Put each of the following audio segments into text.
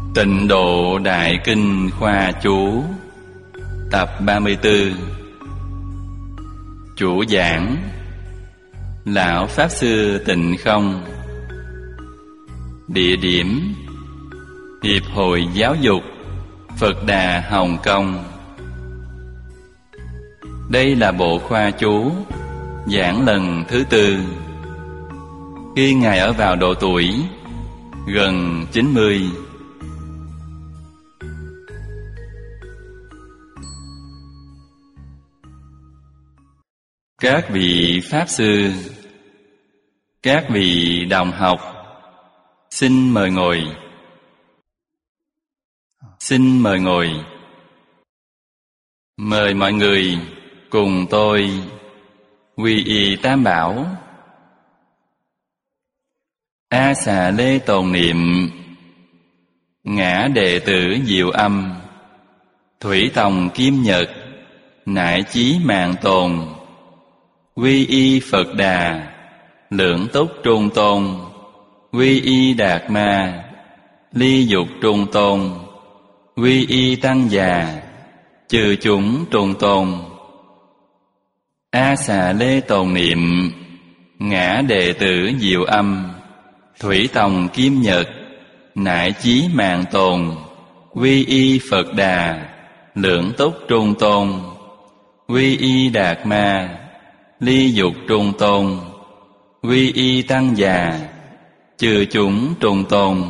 Tịnh Độ Đại Kinh Khoa Chú Tập 34. Chủ giảng Lão Pháp Sư Tịnh Không. Địa điểm Hiệp hội Giáo dục Phật Đà Hồng Kông. Đây là bộ khoa chú giảng lần thứ 4. Khi Ngài ở vào độ tuổi gần 90. Các vị Pháp Sư, các vị đồng học, xin mời ngồi. Xin mời ngồi. Mời mọi người cùng tôi quy y Tam Bảo. A Xà Lê tồn niệm, ngã đệ tử Diệu Âm, Thủy Tòng Kim Nhật, nại chí mạng tồn. Quy y Phật Đà, lưỡng túc trung tôn. Quy y Đạt Ma, ly dục trung tôn. Quy y Tăng Già, trừ chúng trung tôn. A Xà Lê tồn niệm, ngã đệ tử Diệu Âm, Thủy Tòng Kim Nhật, nại chí mạng tồn. Quy y Phật Đà, lưỡng túc trung tôn. Quy y Đạt Ma, ly dục trung tôn. Quy y Tăng Già, trừ chúng trung tôn.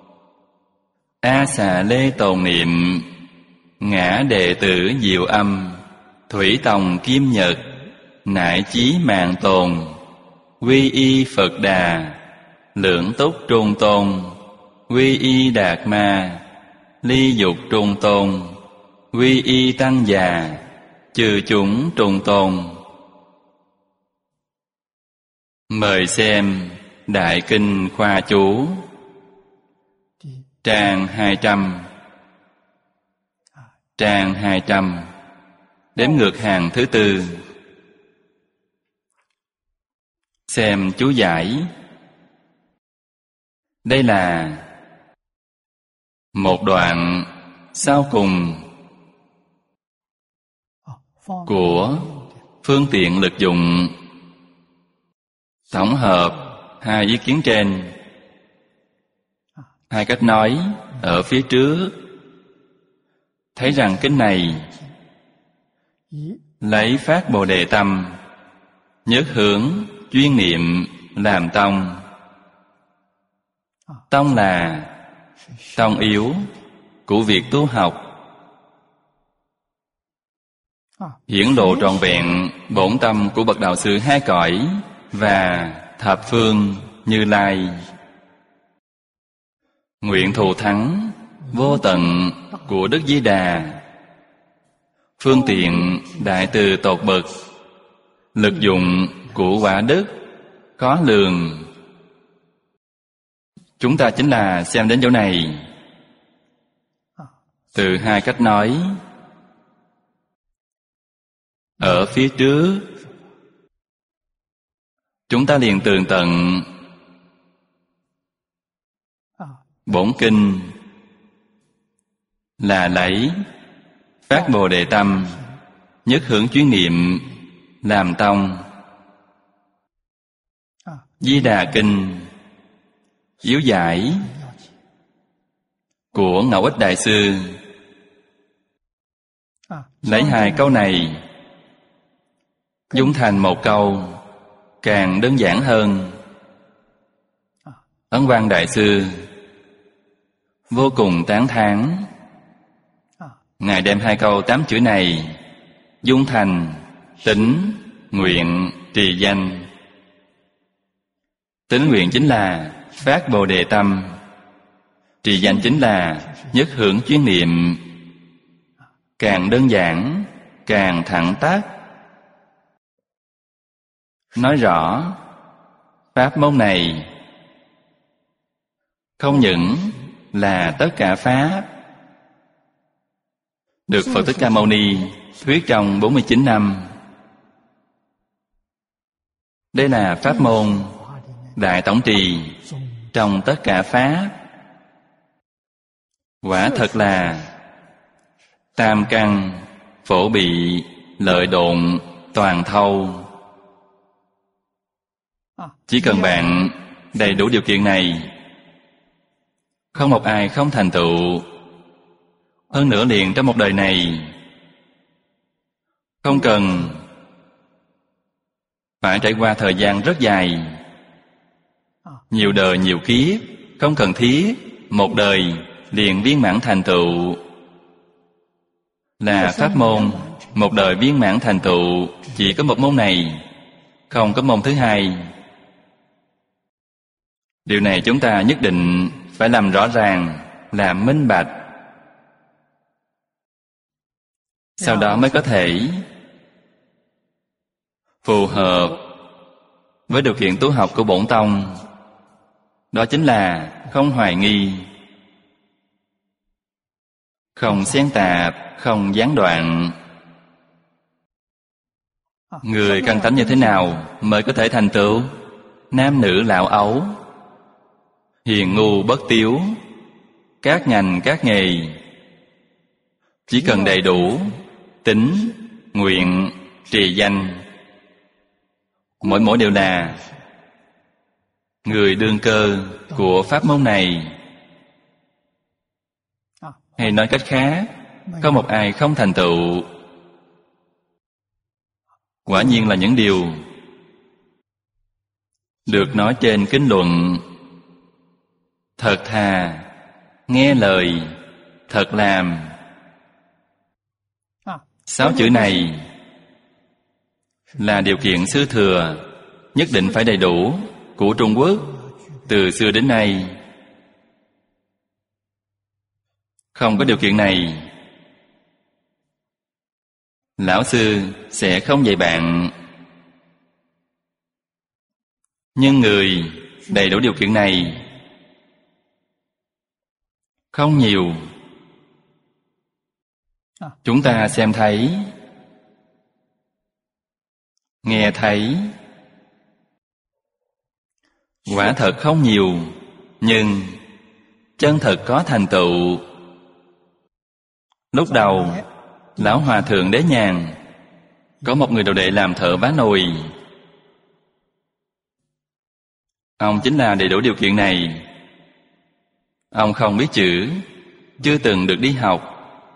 A Xà Lê tồn niệm, ngã đệ tử Diệu Âm, Thủy Tòng Kim Nhật, nại chí mạng tồn. Quy y Phật Đà, lưỡng túc trung tôn. Quy y Đạt Ma, ly dục trung tôn. Quy y Tăng Già, trừ chúng trung tôn. Mời xem Đại Kinh Khoa Chú, trang 200. Trang 200, đếm ngược hàng thứ 4. Xem chú giải. Đây là một đoạn sau cùng của phương tiện lực dụng, tổng hợp hai ý kiến trên. Hai cách nói ở phía trước. Thấy rằng kinh này lấy phát Bồ Đề tâm, nhất hướng chuyên niệm làm tông. Tông là tông yếu của việc tu học, hiển lộ trọn vẹn bổn tâm của bậc đạo sư hai cõi và thập phương Như Lai. Nguyện thù thắng vô tận của Đức Di Đà, phương tiện đại từ tột bậc, lực dụng của quả đức khó lường. Chúng ta chính là xem đến chỗ này. Từ hai cách nói ở phía trước, chúng ta liền tường tận bổn kinh là lấy phát Bồ Đề tâm, nhất hướng chuyên niệm làm tông. Di Đà Kinh yếu giải của Ngẫu Ích Đại Sư, lấy hai câu này dung thành một câu càng đơn giản hơn. Ấn Văn Đại Sư vô cùng tán thán. Ngài đem hai câu 8 chữ này dung thành tín nguyện trì danh. Tín nguyện chính là phát Bồ Đề tâm, trì danh chính là nhất hướng chuyên niệm. Càng đơn giản, càng thẳng tắp. Nói rõ pháp môn này không những là tất cả pháp được Phật Thích Ca Mâu Ni thuyết trong 49 năm. Đây là pháp môn đại tổng trì trong tất cả pháp. Quả thật là tam căn, phổ bị, lợi độn, toàn thâu. Chỉ cần bạn đầy đủ điều kiện này, không một ai không thành tựu. Hơn nữa liền trong một đời này, không cần phải trải qua thời gian rất dài, nhiều đời nhiều kiếp, không cần thiết một đời liền viên mãn thành tựu. Là pháp môn một đời viên mãn thành tựu, chỉ có một môn này, không có môn thứ hai. Điều này chúng ta nhất định phải làm rõ ràng, làm minh bạch, sau đó mới có thể phù hợp với điều kiện tu học của bổn tông. Đó chính là không hoài nghi, không xen tạp, không gián đoạn. Người căn tánh như thế nào mới có thể thành tựu? Nam nữ lão ấu, hiền ngu bất tiếu, các ngành các nghề, chỉ cần đầy đủ tín, nguyện, trì danh, mỗi đều là người đương cơ của pháp môn này. Hay nói cách khác, không một ai không thành tựu. Quả nhiên là những điều được nói trên kinh luận. Thật thà, nghe lời, thật làm. 6 chữ này là điều kiện sư thừa nhất định phải đầy đủ của Trung Quốc từ xưa đến nay. Không có điều kiện này, lão sư sẽ không dạy bạn. Nhưng người đầy đủ điều kiện này không nhiều. Chúng ta xem thấy, nghe thấy, quả thật không nhiều, nhưng chân thật có thành tựu. Lúc đầu, Lão Hòa Thượng Đế Nhàn có một người đồ đệ làm thợ vá nồi. Ông chính là đầy đủ điều kiện này. Ông không biết chữ, chưa từng được đi học,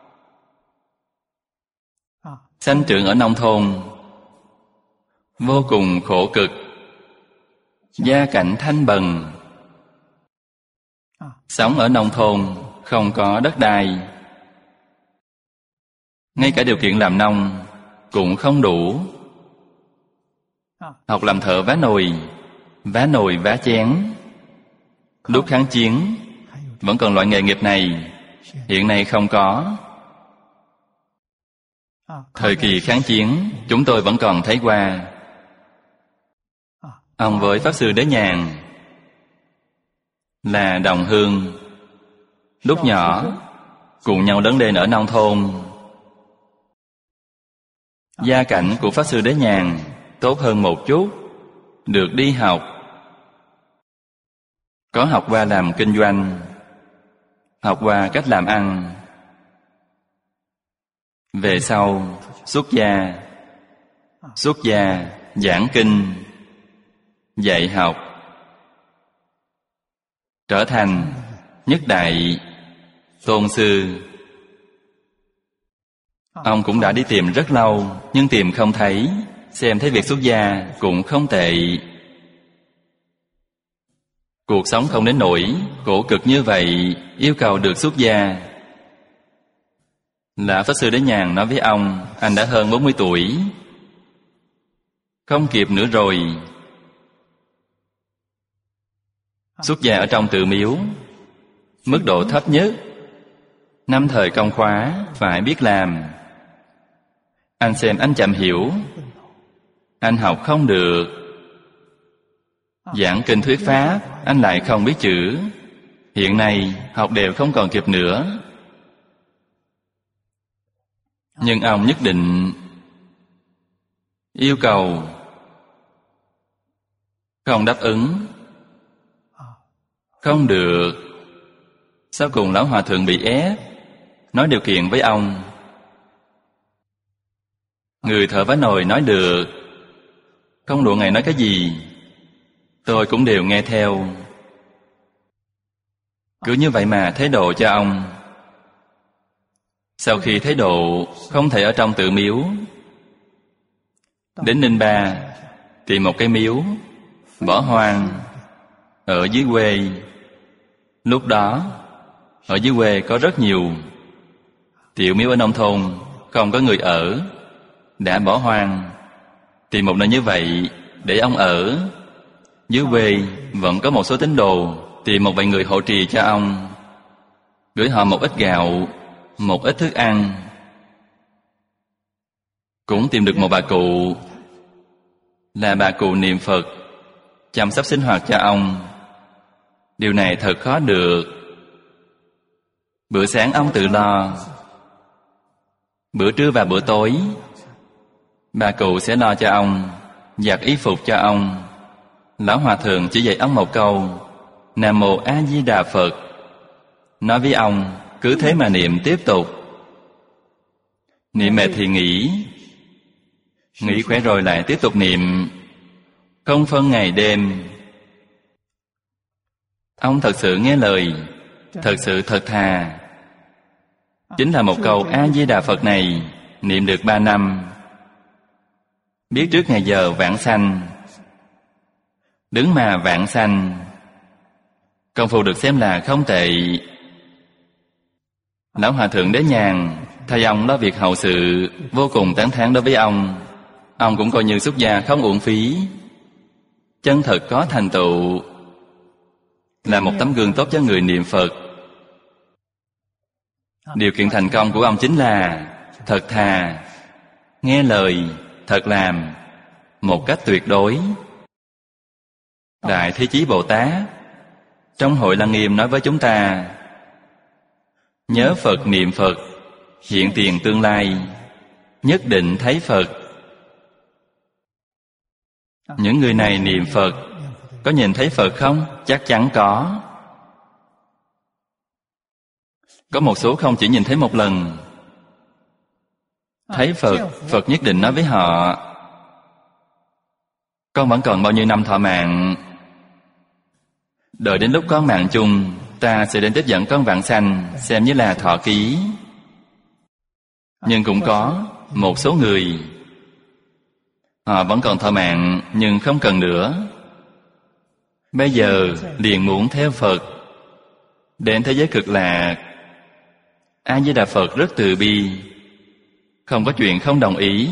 sanh trưởng ở nông thôn, vô cùng khổ cực, gia cảnh thanh bần. Sống ở nông thôn, không có đất đai, ngay cả điều kiện làm nông cũng không đủ. Học làm thợ vá nồi vá chén. Lúc kháng chiến vẫn còn loại nghề nghiệp này, hiện nay không có. Thời kỳ kháng chiến chúng tôi vẫn còn thấy qua. Ông với Pháp Sư Đế Nhàn là đồng hương, lúc nhỏ cùng nhau lớn lên ở nông thôn. Gia cảnh của Pháp Sư Đế Nhàn tốt hơn một chút, được đi học, có học qua làm kinh doanh, học qua cách làm ăn. Về sau xuất gia giảng kinh, dạy học, trở thành nhất đại tôn sư. Ông cũng đã đi tìm rất lâu, nhưng tìm không thấy. Xem thấy việc xuất gia cũng không tệ. Cuộc sống không đến nỗi khổ cực như vậy, yêu cầu được xuất gia. Là Pháp Sư Đế Nhàn nói với ông, anh đã hơn 40 tuổi, không kịp nữa rồi. Xuất gia ở trong tự miếu, mức độ thấp nhất 5 thời công khóa phải biết làm. Anh xem anh chậm hiểu, anh học không được. Giảng kinh thuyết pháp, anh lại không biết chữ. Hiện nay học đều không còn kịp nữa. Nhưng ông nhất định yêu cầu, không đáp ứng, không được. Sau cùng lão hòa thượng bị ép, nói điều kiện với ông. Người thợ vá nồi nói được, không luận ngài nói cái gì, tôi cũng đều nghe theo. Cứ như vậy mà thế độ cho ông. Sau khi thế độ không thể ở trong tự miếu, đến Ninh Ba tìm một cái miếu bỏ hoang ở dưới quê. Lúc đó ở dưới quê có rất nhiều tiểu miếu ở nông thôn, không có người ở, đã bỏ hoang. Tìm một nơi như vậy để ông ở. Dưới quê vẫn có một số tín đồ, tìm một vài người hộ trì cho ông, gửi họ một ít gạo, một ít thức ăn. Cũng tìm được một bà cụ, là bà cụ niệm Phật, chăm sóc sinh hoạt cho ông. Điều này thật khó được. Bữa sáng ông tự lo, bữa trưa và bữa tối bà cụ sẽ lo cho ông, giặt y phục cho ông. Lão hòa thượng chỉ dạy ông một câu: Nam Mô A Di Đà Phật. Nói với ông cứ thế mà niệm tiếp tục. Niệm mệt thì nghỉ, nghỉ khỏe rồi lại tiếp tục niệm, không phân ngày đêm. Ông thật sự nghe lời, thật sự thật thà. Chính là một câu A Di Đà Phật này niệm được 3 năm. Biết trước ngày giờ vãng sanh, đứng mà vãng sanh, công phu được xem là không tệ. Lão hòa thượng Đế Nhàn thay ông lo việc hậu sự, vô cùng tán thán đối với ông. Ông cũng coi như xuất gia không uổng phí, chân thật có thành tựu, là một tấm gương tốt cho người niệm Phật. Điều kiện thành công của ông chính là thật thà, nghe lời, thật làm, một cách tuyệt đối. Đại Thế Chí Bồ Tát trong Hội Lăng Nghiêm nói với chúng ta: nhớ Phật niệm Phật, hiện tiền tương lai, nhất định thấy Phật. Những người này niệm Phật có nhìn thấy Phật không? Chắc chắn có. Có một số không chỉ nhìn thấy một lần. Thấy Phật, Phật nhất định nói với họ: con vẫn còn bao nhiêu năm thọ mạng, đợi đến lúc có mạng chung, ta sẽ đến tiếp dẫn con vãng sanh, xem như là thọ ký. Nhưng cũng có một số người, họ vẫn còn thọ mạng nhưng không cần nữa, bây giờ liền muốn theo Phật, đến thế giới cực lạc. A Di Đà Phật rất từ bi, không có chuyện không đồng ý.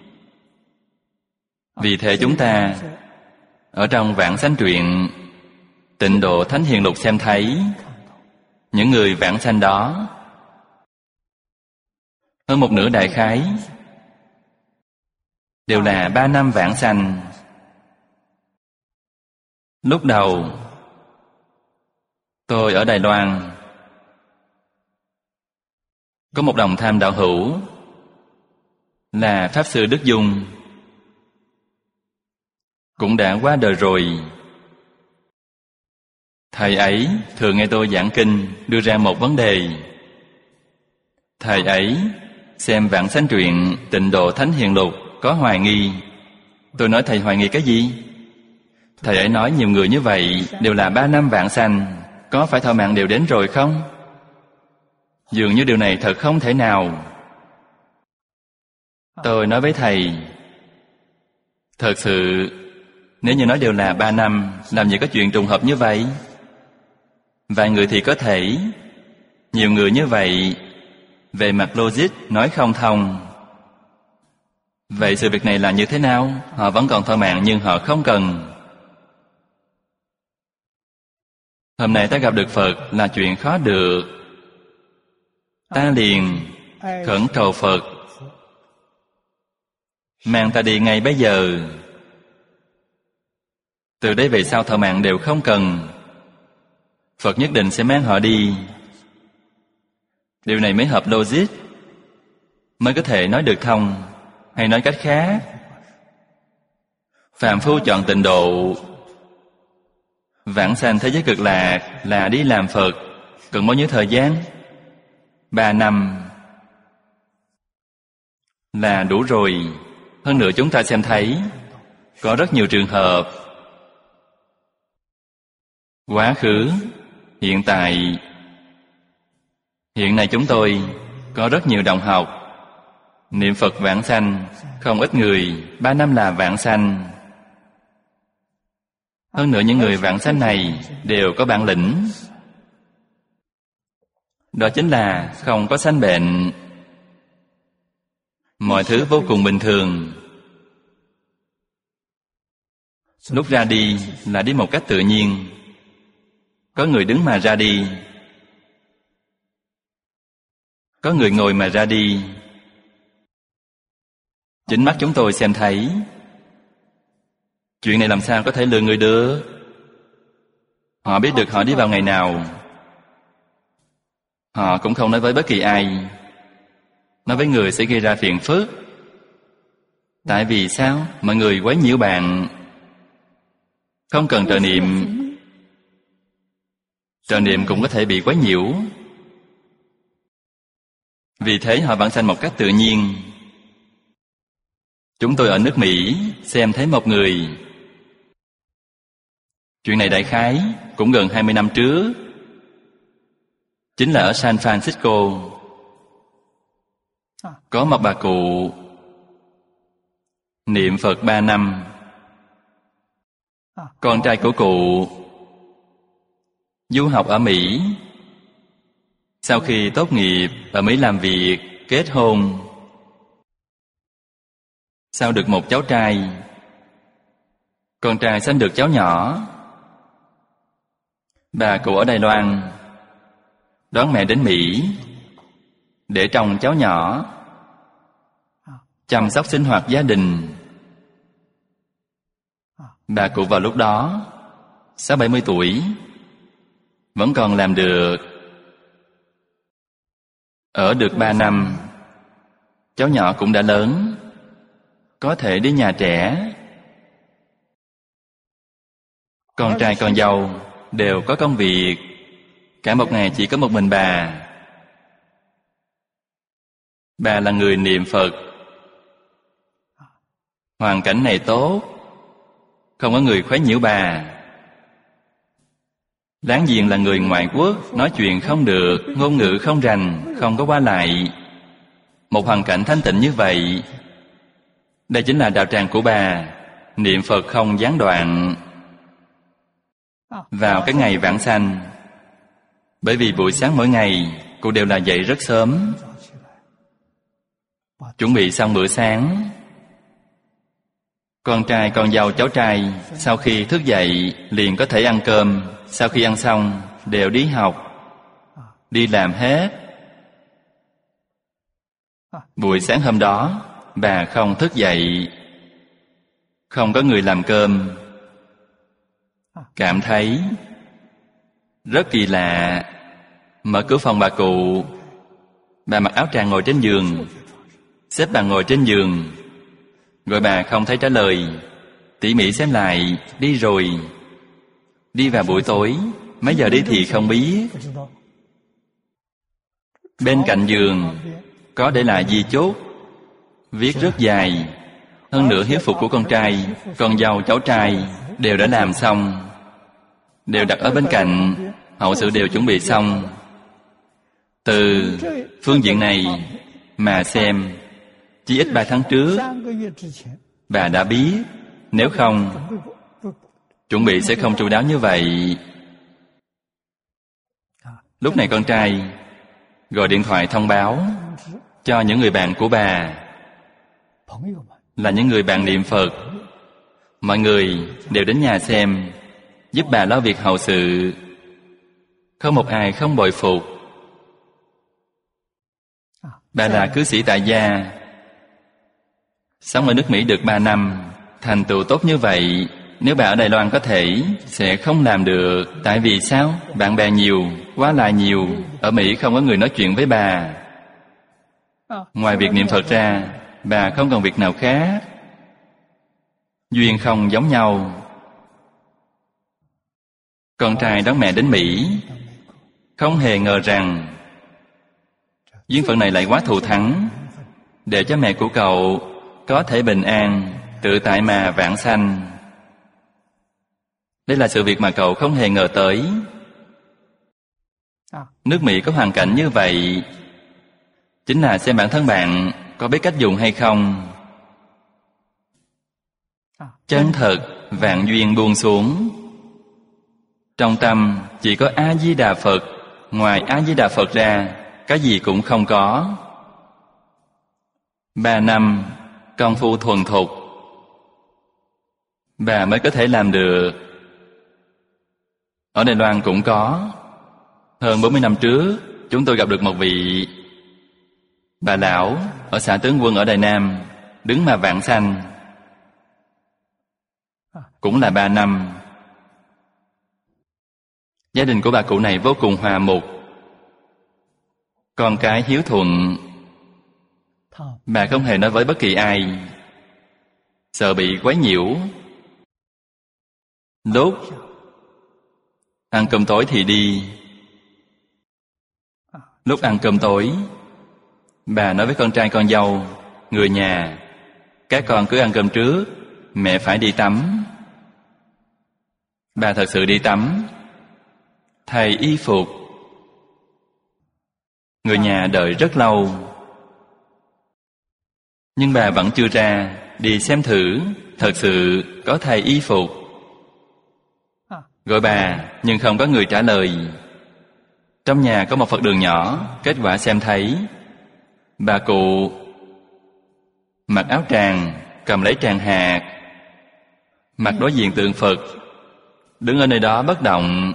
Vì thế chúng ta ở trong Vãng Sanh truyện Tịnh Độ Thánh Hiền Lục xem thấy, những người vãng sanh đó hơn một nửa đại khái đều là 3 năm vãng sanh. Lúc đầu tôi ở Đài Loan, có một đồng tham đạo hữu là Pháp Sư Đức Dung, cũng đã qua đời rồi. Thầy ấy thường nghe tôi giảng kinh, đưa ra một vấn đề. Thầy ấy xem Vãng Sanh truyện Tịnh Độ Thánh Hiền Lục có hoài nghi. Tôi nói thầy hoài nghi cái gì? Thầy ấy nói nhiều người như vậy đều là 3 năm vãng sanh, có phải thọ mạng đều đến rồi không? Dường như điều này thật không thể nào. Tôi nói với thầy, thật sự nếu như nói đều là 3 năm, làm gì có chuyện trùng hợp như vậy? Vài người thì có thể, nhiều người như vậy, về mặt logic nói không thông. Vậy sự việc này là như thế nào? Họ vẫn còn thọ mạng nhưng họ không cần. Hôm nay ta gặp được Phật là chuyện khó được. Ta liền khẩn cầu Phật mang ta đi ngay bây giờ. Từ đây về sau thọ mạng đều không cần, Phật nhất định sẽ mang họ đi. Điều này mới hợp logic, mới có thể nói được thông. Hay nói cách khác, phàm phu chọn tịnh độ, vãng sanh thế giới cực lạc là đi làm Phật, Cần bao nhiêu thời gian? 3 năm là đủ rồi. Hơn nữa chúng ta xem thấy có rất nhiều trường hợp quá khứ, hiện tại. Hiện nay chúng tôi có rất nhiều đồng học niệm Phật vãng sanh, không ít người 3 năm là vãng sanh. Hơn nữa những người vãng sanh này đều có bản lĩnh. Đó chính là không có sanh bệnh, mọi thứ vô cùng bình thường. Lúc ra đi là đi một cách tự nhiên. Có người đứng mà ra đi, có người ngồi mà ra đi. Chính mắt chúng tôi xem thấy. Chuyện này làm sao có thể lừa người được? Họ biết được họ đi vào ngày nào. Họ cũng không nói với bất kỳ ai. Nói với người sẽ gây ra phiền phức. Tại vì sao? Mọi người quấy nhiễu bạn. Không cần trợ niệm. Trợ niệm cũng có thể bị quấy nhiễu. Vì thế họ vãng sanh một cách tự nhiên. Chúng tôi ở nước Mỹ xem thấy một người. Chuyện này đại khái cũng gần 20 năm trước. Chính là ở San Francisco. Có một bà cụ niệm Phật 3 năm. Con trai của cụ du học ở Mỹ. Sau khi tốt nghiệp ở Mỹ làm việc, kết hôn. Sau được một cháu trai. Con trai sanh được cháu nhỏ. Bà cụ ở Đài Loan đón mẹ đến Mỹ để trông cháu nhỏ, chăm sóc sinh hoạt gia đình. Bà cụ vào lúc đó 60-70 tuổi, vẫn còn làm được. Ở được 3 năm, cháu nhỏ cũng đã lớn, có thể đi nhà trẻ. Con trai con dâu đều có công việc. Cả một ngày chỉ có một mình bà. Bà là người niệm Phật. Hoàn cảnh này tốt, không có người khuấy nhiễu bà. Láng giềng là người ngoại quốc, nói chuyện không được, ngôn ngữ không rành, không có qua lại. Một hoàn cảnh thanh tịnh như vậy. Đây chính là đạo tràng của bà. Niệm Phật không gián đoạn. Vào cái ngày vãng sanh, bởi vì buổi sáng mỗi ngày cô đều là dậy rất sớm, chuẩn bị xong bữa sáng. Con trai con dâu cháu trai sau khi thức dậy liền có thể ăn cơm. Sau khi ăn xong đều đi học, đi làm hết. Buổi sáng hôm đó bà không thức dậy, không có người làm cơm. Cảm thấy rất kỳ lạ. Mở cửa phòng bà cụ. Bà mặc áo tràng ngồi trên giường, xếp bà ngồi trên giường. Gọi bà không thấy trả lời. Tỉ mỉ xem lại, đi rồi. Đi vào buổi tối, mấy giờ đi thì không biết. Bên cạnh giường có để lại di chốt, viết rất dài. Hơn nữa hiếu phục của con trai, con dâu cháu trai đều đã làm xong, đều đặt ở bên cạnh. Hậu sự đều chuẩn bị xong. Từ phương diện này mà xem, chỉ ít 3 tháng trước bà đã biết. Nếu không, chuẩn bị sẽ không chu đáo như vậy. Lúc này con trai gọi điện thoại thông báo cho những người bạn của bà, là những người bạn niệm Phật. Mọi người đều đến nhà xem, giúp bà lo việc hậu sự. Không một ai không bội phục. Bà là cư sĩ tại gia, sống ở nước Mỹ được 3 năm, thành tựu tốt như vậy. Nếu bà ở Đài Loan có thể sẽ không làm được. Tại vì sao? Bạn bè nhiều, quá là nhiều. Ở Mỹ không có người nói chuyện với bà. Ngoài việc niệm Phật ra, bà không còn việc nào khác. Duyên không giống nhau. Con trai đón mẹ đến Mỹ, không hề ngờ rằng duyên phận này lại quá thù thắng, để cho mẹ của cậu có thể bình an, tự tại mà vãng sanh. Đây là sự việc mà cậu không hề ngờ tới. Nước Mỹ có hoàn cảnh như vậy, chính là xem bản thân bạn có biết cách dùng hay không. Chân thật vạn duyên buông xuống, trong tâm chỉ có A-di-đà Phật, ngoài A-di-đà Phật ra cái gì cũng không có. 3 năm công phu thuần thục, bà mới có thể làm được. Ở Đài Loan cũng có. Hơn 40 năm trước, chúng tôi gặp được một vị bà lão ở xã Tướng Quân ở Đài Nam, đứng mà vãng sanh. Cũng là 3 năm. Gia đình của bà cụ này vô cùng hòa mục, con cái hiếu thuận. Bà không hề nói với bất kỳ ai, sợ bị quấy nhiễu. Lúc ăn cơm tối thì đi. Lúc ăn cơm tối, bà nói với con trai con dâu, người nhà, các con cứ ăn cơm trước, mẹ phải đi tắm. Bà thật sự đi tắm, thay y phục. Người nhà đợi rất lâu, nhưng bà vẫn chưa ra, đi xem thử thật sự có thay y phục. Gọi bà, nhưng không có người trả lời. Trong nhà có một Phật đường nhỏ, kết quả xem thấy bà cụ mặc áo tràng, cầm lấy tràng hạt, mặt đối diện tượng Phật, đứng ở nơi đó bất động.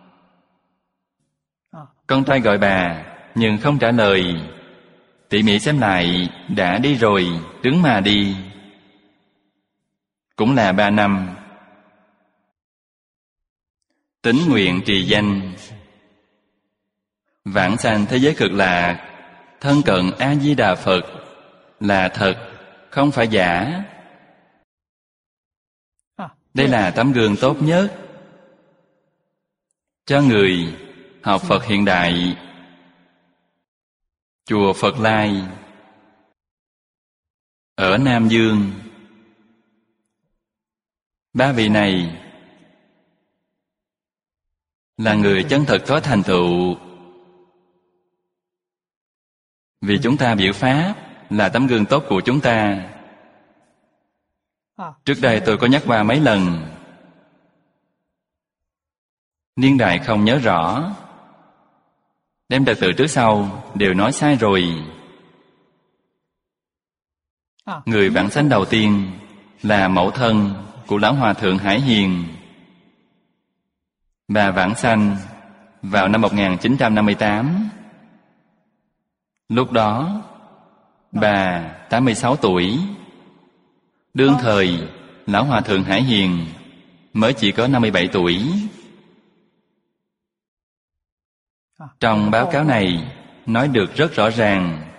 Con trai gọi bà, nhưng không trả lời. Tỉ mỉ xem lại, đã đi rồi, đứng mà đi. Cũng là 3 năm. Tín nguyện trì danh, vãng sanh thế giới cực lạc, thân cận A-di-đà Phật, là thật, không phải giả. Đây là tấm gương tốt nhất cho người học Phật hiện đại. Chùa Phật Lai ở Nam Dương, 3 vị này là người chân thật có thành tựu. Vì chúng ta biểu pháp là tấm gương tốt của chúng ta. Trước đây tôi có nhắc qua mấy lần, niên đại không nhớ rõ, đem trật tự trước sau đều nói sai rồi. Người vãng sanh đầu tiên là mẫu thân của Lão Hòa Thượng Hải Hiền. Bà vãng sanh vào năm 1958. Lúc đó bà 86 tuổi. Đương thời Lão Hòa Thượng Hải Hiền mới chỉ có 57 tuổi. Trong báo cáo này nói được rất rõ ràng,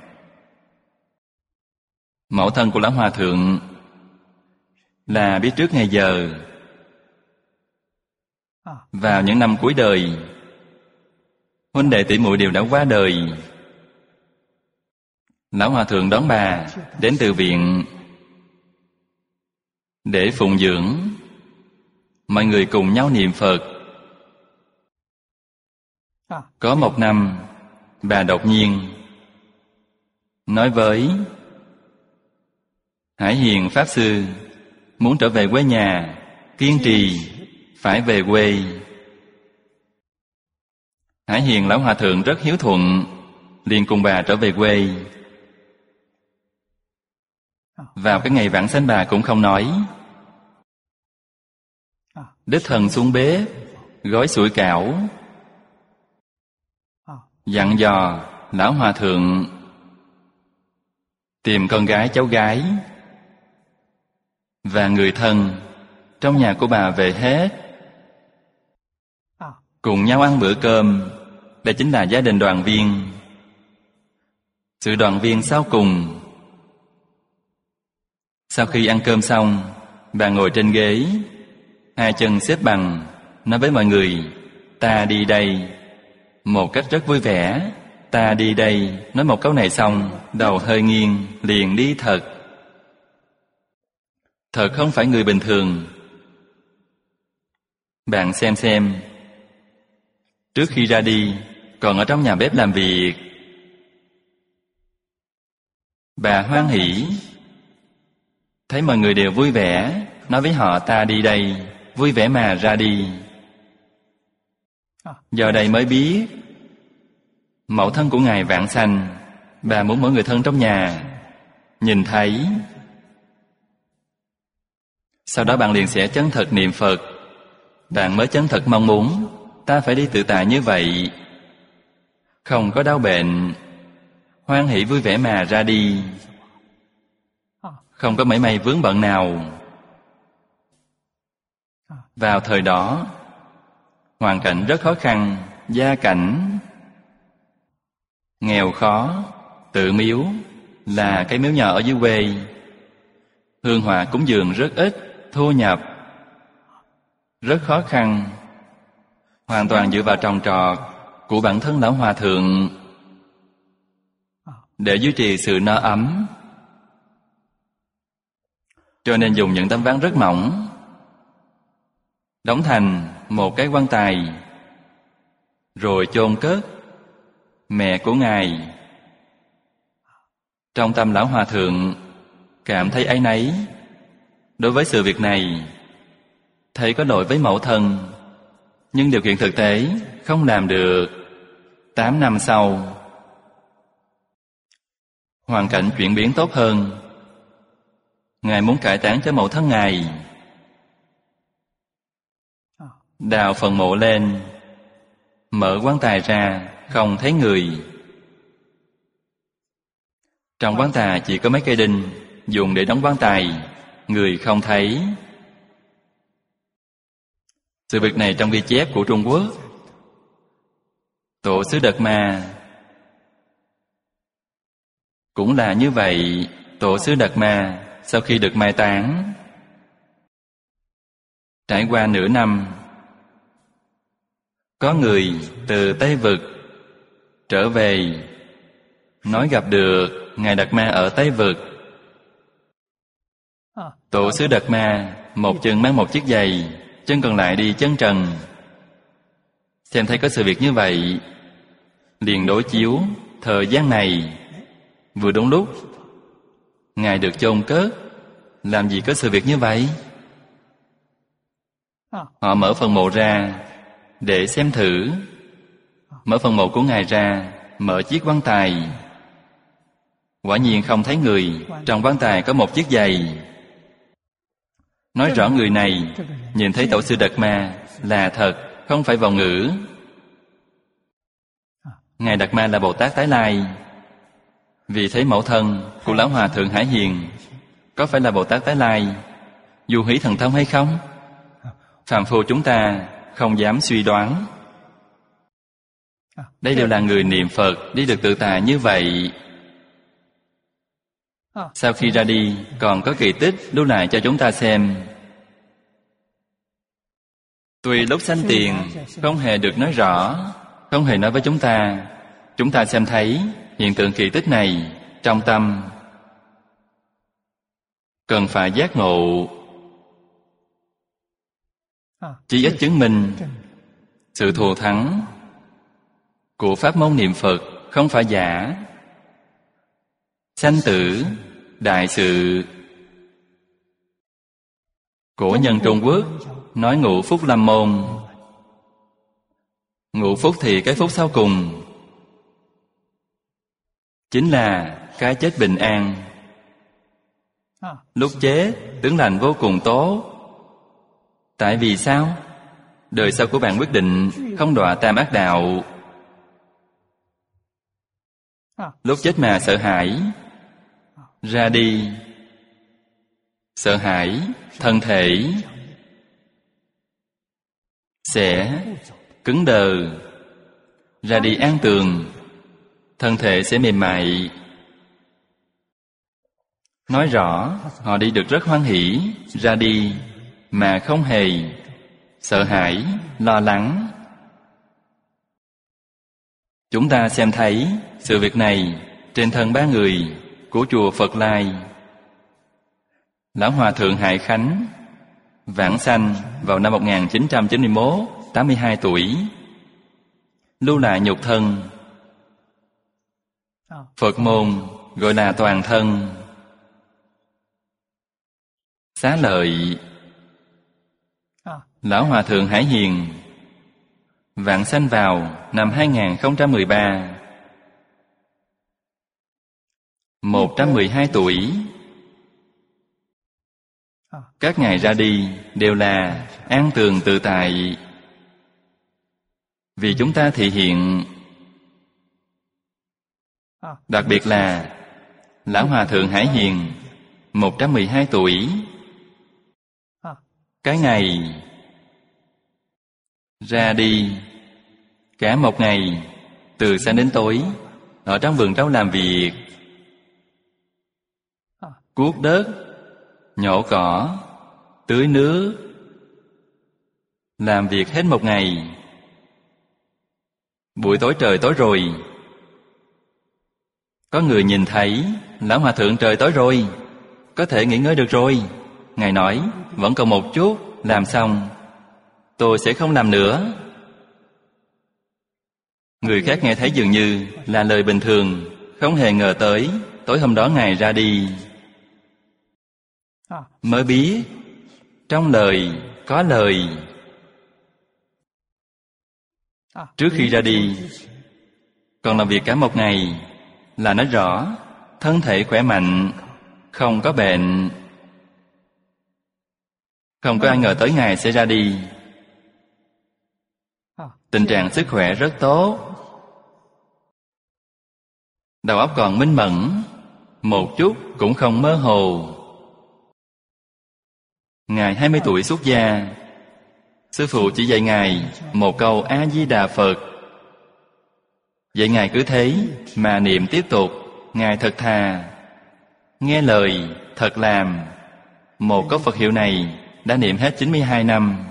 mẫu thân của Lão Hòa Thượng là biết trước ngày giờ. Vào những năm cuối đời, huynh đệ tỷ muội đều đã qua đời. Lão Hòa Thượng đón bà đến từ viện để phụng dưỡng. Mọi người cùng nhau niệm Phật. Có một năm, bà đột nhiên nói với Hải Hiền Pháp Sư muốn trở về quê nhà, kiên trì phải về quê. Hải Hiền Lão Hòa Thượng rất hiếu thuận, liền cùng bà trở về quê. Vào cái ngày vãng sanh bà cũng không nói, đích thân xuống bếp gói sủi cảo, dặn dò Lão Hòa Thượng tìm con gái cháu gái và người thân trong nhà của bà về hết, cùng nhau ăn bữa cơm. Đây chính là gia đình đoàn viên. Sự đoàn viên sau cùng. Sau khi ăn cơm xong, bà ngồi trên ghế, hai chân xếp bằng, nói với mọi người, ta đi đây. một cách rất vui vẻ. Ta đi đây, nói một câu này xong, đầu hơi nghiêng, liền đi thật. Thật không phải người bình thường. Bạn xem, trước khi ra đi, còn ở trong nhà bếp làm việc. Bà hoan hỉ, thấy mọi người đều vui vẻ, nói với họ ta đi đây, vui vẻ mà ra đi. Giờ đây mới biết, mẫu thân của Ngài vãng sanh, bà muốn mỗi người thân trong nhà nhìn thấy. Sau đó bạn liền sẽ chân thật niệm Phật. Bạn mới chân thật mong muốn ta phải đi tự tại như vậy, không có đau bệnh, hoan hỷ vui vẻ mà ra đi, không có mảy may vướng bận nào. Vào thời đó, hoàn cảnh rất khó khăn, gia cảnh nghèo khó, tự miếu là cái miếu nhỏ ở dưới quê, hương hỏa cúng dường rất ít, thu nhập rất khó khăn, hoàn toàn dựa vào trồng trọt của bản thân lão hòa thượng để duy trì sự no ấm. Cho nên dùng những tấm ván rất mỏng đóng thành một cái quan tài, rồi chôn cất mẹ của Ngài. Trong tâm lão hòa thượng cảm thấy áy náy đối với sự việc này, thấy có lỗi với mẫu thân, nhưng điều kiện thực tế không làm được. 8 năm sau, hoàn cảnh chuyển biến tốt hơn. Ngài muốn cải táng cho mẫu thân Ngài, đào phần mộ lên, mở quan tài ra, không thấy người. Trong quan tài chỉ có mấy cây đinh dùng để đóng quan tài, người không thấy. Sự việc này trong ghi chép của Trung Quốc. Tổ sư Đạt Ma cũng là như vậy. Tổ sư Đạt Ma sau khi được mai táng, trải qua nửa năm, có người từ Tây Vực trở về, nói gặp được Ngài Đạt Ma ở Tây Vực. Tổ sư Đạt Ma một chân mang một chiếc giày, chân còn lại đi chân trần. Xem thấy có sự việc như vậy, liền đối chiếu thời gian này vừa đúng lúc Ngài được chôn cất. Làm gì có sự việc như vậy? Họ mở phần mộ ra để xem thử. Mở phần mộ của Ngài ra, mở chiếc quan tài. Quả nhiên không thấy người. Trong quan tài có một chiếc giày. Nói rõ người này nhìn thấy Tổ sư Đạt Ma là thật, không phải vọng ngữ. Ngài Đạt Ma là Bồ Tát Tái Lai. Vì thấy mẫu thân của Lão Hòa Thượng Hải Hiền có phải là Bồ Tát Tái Lai, Du Hí Thần Thông hay không? Phàm phu chúng ta không dám suy đoán. Đây đều là người niệm Phật đi được tự tại như vậy. Sau khi ra đi còn có kỳ tích lưu lại cho chúng ta xem. Tuy lúc sanh tiền không hề được nói rõ, không hề nói với chúng ta xem thấy hiện tượng kỳ tích này trong tâm, cần phải giác ngộ. Chỉ ít chứng minh sự thù thắng của pháp môn niệm Phật không phải giả. Sanh tử đại sự. Cổ nhân Trung Quốc nói ngũ phúc lâm môn. Ngũ phúc thì cái phúc sau cùng chính là cái chết bình an. Lúc chết tướng lành vô cùng tốt. Tại vì sao? Đời sau của bạn quyết định không đọa tam ác đạo. Lúc chết mà sợ hãi, ra đi sợ hãi, thân thể sẽ cứng đờ. Ra đi an tường, thân thể sẽ mềm mại. Nói rõ họ đi được rất hoan hỷ, ra đi mà không hề sợ hãi, lo lắng. Chúng ta xem thấy sự việc này trên thân ba người của chùa Phật Lai. Lão Hòa Thượng Hải Khánh vãng sanh vào năm 1991, 82 tuổi, lưu lại nhục thân. Phật môn gọi là toàn thân. Xá Lợi. Lão Hòa Thượng Hải Hiền vãng sanh vào năm 2013, 112 tuổi. Các ngài ra đi đều là an tường tự tại. Vì chúng ta thị hiện. Đặc biệt là Lão Hòa Thượng Hải Hiền 112 tuổi. Cái ngày ra đi cả một ngày, từ sáng đến tối, ở trong vườn rau làm việc, cuốc đất, nhổ cỏ, tưới nước, làm việc hết một ngày. Buổi tối trời tối rồi, có người nhìn thấy Lão Hòa Thượng trời tối rồi, có thể nghỉ ngơi được rồi. Ngài nói vẫn còn một chút, làm xong tôi sẽ không làm nữa. Người khác nghe thấy dường như là lời bình thường, không hề ngờ tới tối hôm đó Ngài ra đi. Mới biết trong lời có lời. Trước khi ra đi còn làm việc cả một ngày, là nói rõ thân thể khỏe mạnh, không có bệnh. Không có ai ngờ tới Ngài sẽ ra đi. Tình trạng sức khỏe rất tốt, đầu óc còn minh mẫn, một chút cũng không mơ hồ. Ngài 20 tuổi xuất gia, sư phụ chỉ dạy Ngài một câu A-di-đà Phật. Dạy Ngài cứ thế mà niệm tiếp tục. Ngài thật thà, nghe lời, thật làm. Một câu Phật hiệu này đã niệm hết 92 năm.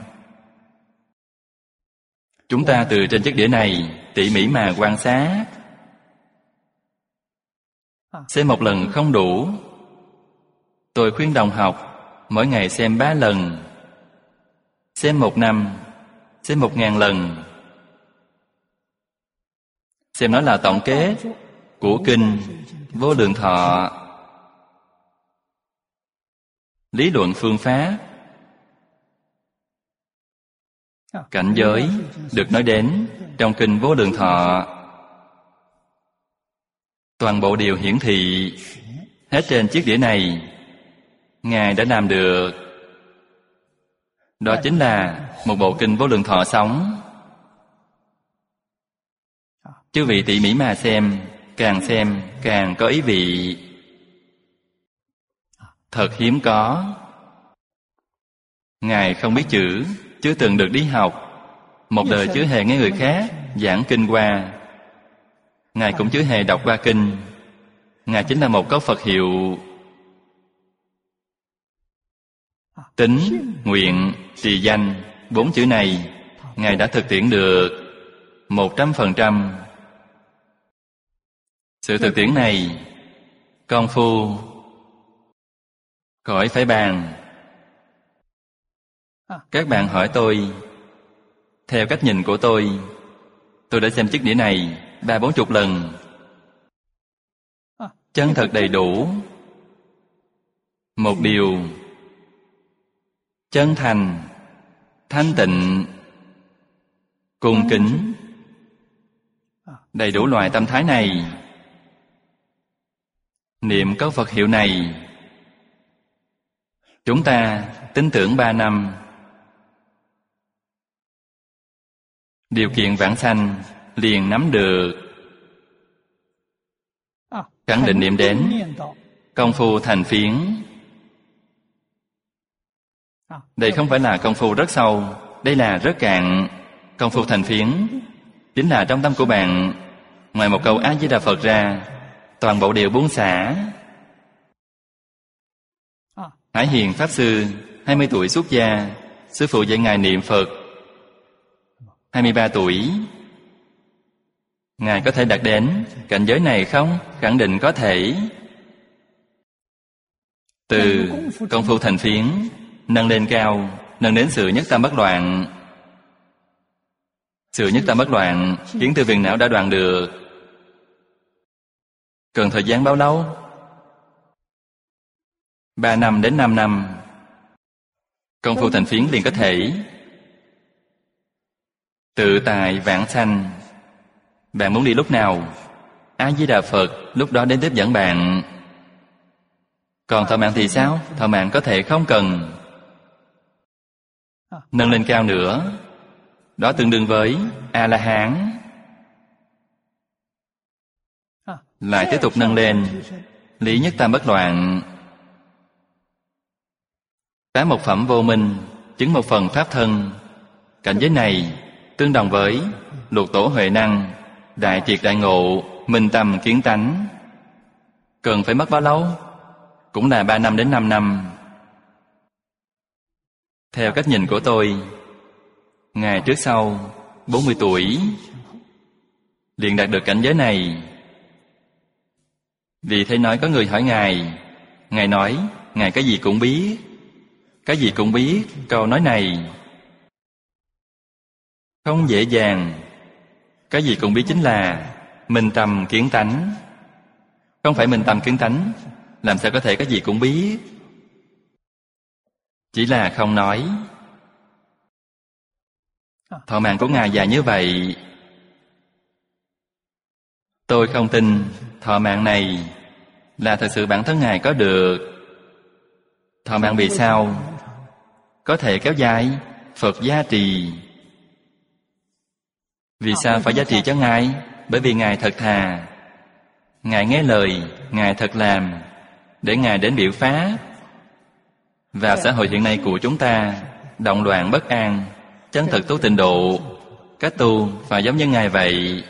Chúng ta từ trên chiếc đĩa này tỉ mỉ mà quan sát. Xem một lần không đủ. Tôi khuyên đồng học mỗi ngày xem 3 lần. Xem 1 năm, xem 1000 lần. Xem nó là tổng kết của kinh Vô Lượng Thọ. Lý luận phương pháp, cảnh giới được nói đến trong kinh Vô Lượng Thọ. Toàn bộ điều hiển thị hết trên chiếc đĩa này, Ngài đã làm được. Đó chính là một bộ kinh Vô Lượng Thọ sống. Chư vị tỉ mỉ mà xem càng có ý vị. Thật hiếm có. Ngài không biết chữ, chưa từng được đi học, một đời chưa hề nghe người khác giảng kinh qua. Ngài cũng chưa hề đọc qua kinh. Ngài chính là một câu Phật hiệu. Tín, nguyện, trì danh, 4 chữ này Ngài đã thực tiễn được 100%. Sự thực tiễn này công phu khỏi phải bàn. Các bạn hỏi tôi, theo cách nhìn của tôi đã xem chiếc đĩa này 30-40 lần. Chân thật đầy đủ. Một điều chân thành, thanh tịnh, cung kính, đầy đủ loại tâm thái này. Niệm câu Phật hiệu này, chúng ta tin tưởng 3 năm. Điều kiện vãng sanh liền nắm được. Khẳng định niệm đến công phu thành phiến. Đây không phải là công phu rất sâu, đây là rất cạn. Công phu thành phiến chính là trong tâm của bạn, ngoài một câu A-di-đà Phật ra, toàn bộ đều buông xả. Hải Hiền Pháp Sư 20 tuổi xuất gia, sư phụ dạy Ngài niệm Phật. 23 tuổi Ngài có thể đạt đến cảnh giới này không? Khẳng định có thể. Từ công phu thành phiến nâng lên cao, nâng đến sự nhất tâm bất loạn. Sự nhất tâm bất loạn khiến tư phiền não đã đoạn được. Cần thời gian bao lâu? 3 năm đến 5 năm. Công phu thành phiến liền có thể tự tại vãng sanh. Bạn muốn đi lúc nào? A Di Đà Phật lúc đó đến tiếp dẫn bạn. Còn thọ mạng thì sao? Thọ mạng có thể không cần. Nâng lên cao nữa, đó tương đương với A-la-hán. Lại tiếp tục nâng lên lý nhất tam bất loạn. 8 một phẩm vô minh, chứng một phần pháp thân. Cảnh giới này tương đồng với lục tổ huệ năng, đại triệt đại ngộ, minh tâm kiến tánh. Cần phải mất bao lâu? Cũng là 3 năm đến 5 năm. Theo cách nhìn của tôi, Ngài trước sau 40 tuổi liền đạt được cảnh giới này. Vì thế nói có người hỏi Ngài, Ngài nói Ngài cái gì cũng biết. Cái gì cũng biết, câu nói này không dễ dàng. Cái gì cũng biết chính là minh tâm kiến tánh. Không phải minh tâm kiến tánh, làm sao có thể cái gì cũng biết? Chỉ là không nói. Thọ mạng của Ngài dài như vậy, tôi không tin thọ mạng này là thật sự bản thân Ngài có được. Thọ mạng vì sao có thể kéo dài? Phật gia trì. Vì sao phải giá trị cho Ngài? Bởi vì Ngài thật thà, Ngài nghe lời, Ngài thật làm, để Ngài đến biểu pháp. Vào xã hội hiện nay của chúng ta, động loạn bất an, chân thực tu tịnh độ, cách tu phải giống như Ngài vậy.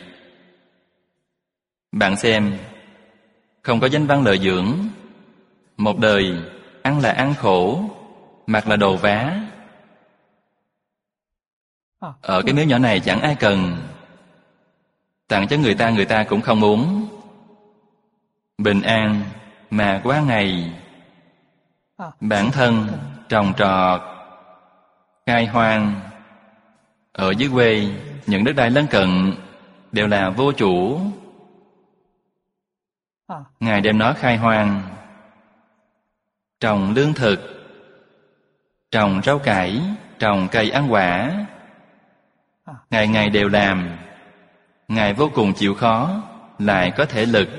Bạn xem, không có danh văn lợi dưỡng, một đời ăn là ăn khổ, mặc là đồ vá. Ở cái miếu nhỏ này chẳng ai cần, tặng cho người ta cũng không muốn. Bình an mà qua ngày, bản thân trồng trọt khai hoang. Ở dưới quê, những đất đai lân cận đều là vô chủ. Ngài đem nó khai hoang, trồng lương thực, trồng rau cải, trồng cây ăn quả. Ngày ngày đều làm. Ngài vô cùng chịu khó, lại có thể lực.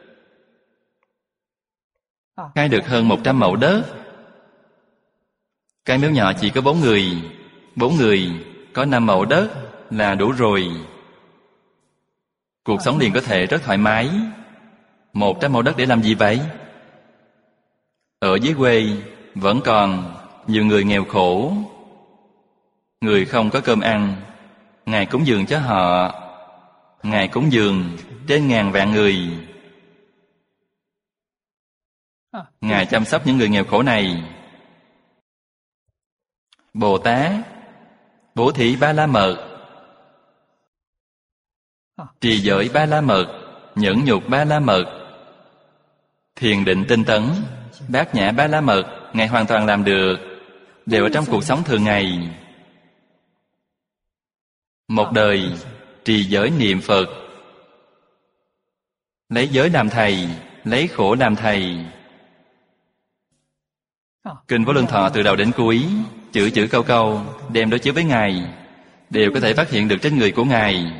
Khai được hơn 100 mẫu đất. Cái miếu nhỏ chỉ có 4 người. 4 người có 5 mẫu đất là đủ rồi. Cuộc sống liền có thể rất thoải mái. 100 mẫu đất để làm gì vậy? Ở dưới quê vẫn còn nhiều người nghèo khổ, người không có cơm ăn. Ngài cúng dường cho họ. Ngài cúng dường trên ngàn vạn người. Ngài chăm sóc những người nghèo khổ này. Bồ Tát bố thí Ba La Mật, trì giới Ba La Mật, nhẫn nhục Ba La Mật, thiền định tinh tấn, bát nhã Ba La Mật, Ngài hoàn toàn làm được, đều ở trong cuộc sống thường ngày. Một đời trì giới niệm Phật, lấy giới làm thầy, lấy khổ làm thầy. Kinh Vô Lượng Thọ từ đầu đến cuối, chữ chữ câu câu đem đối chiếu với Ngài, đều có thể phát hiện được trên người của Ngài.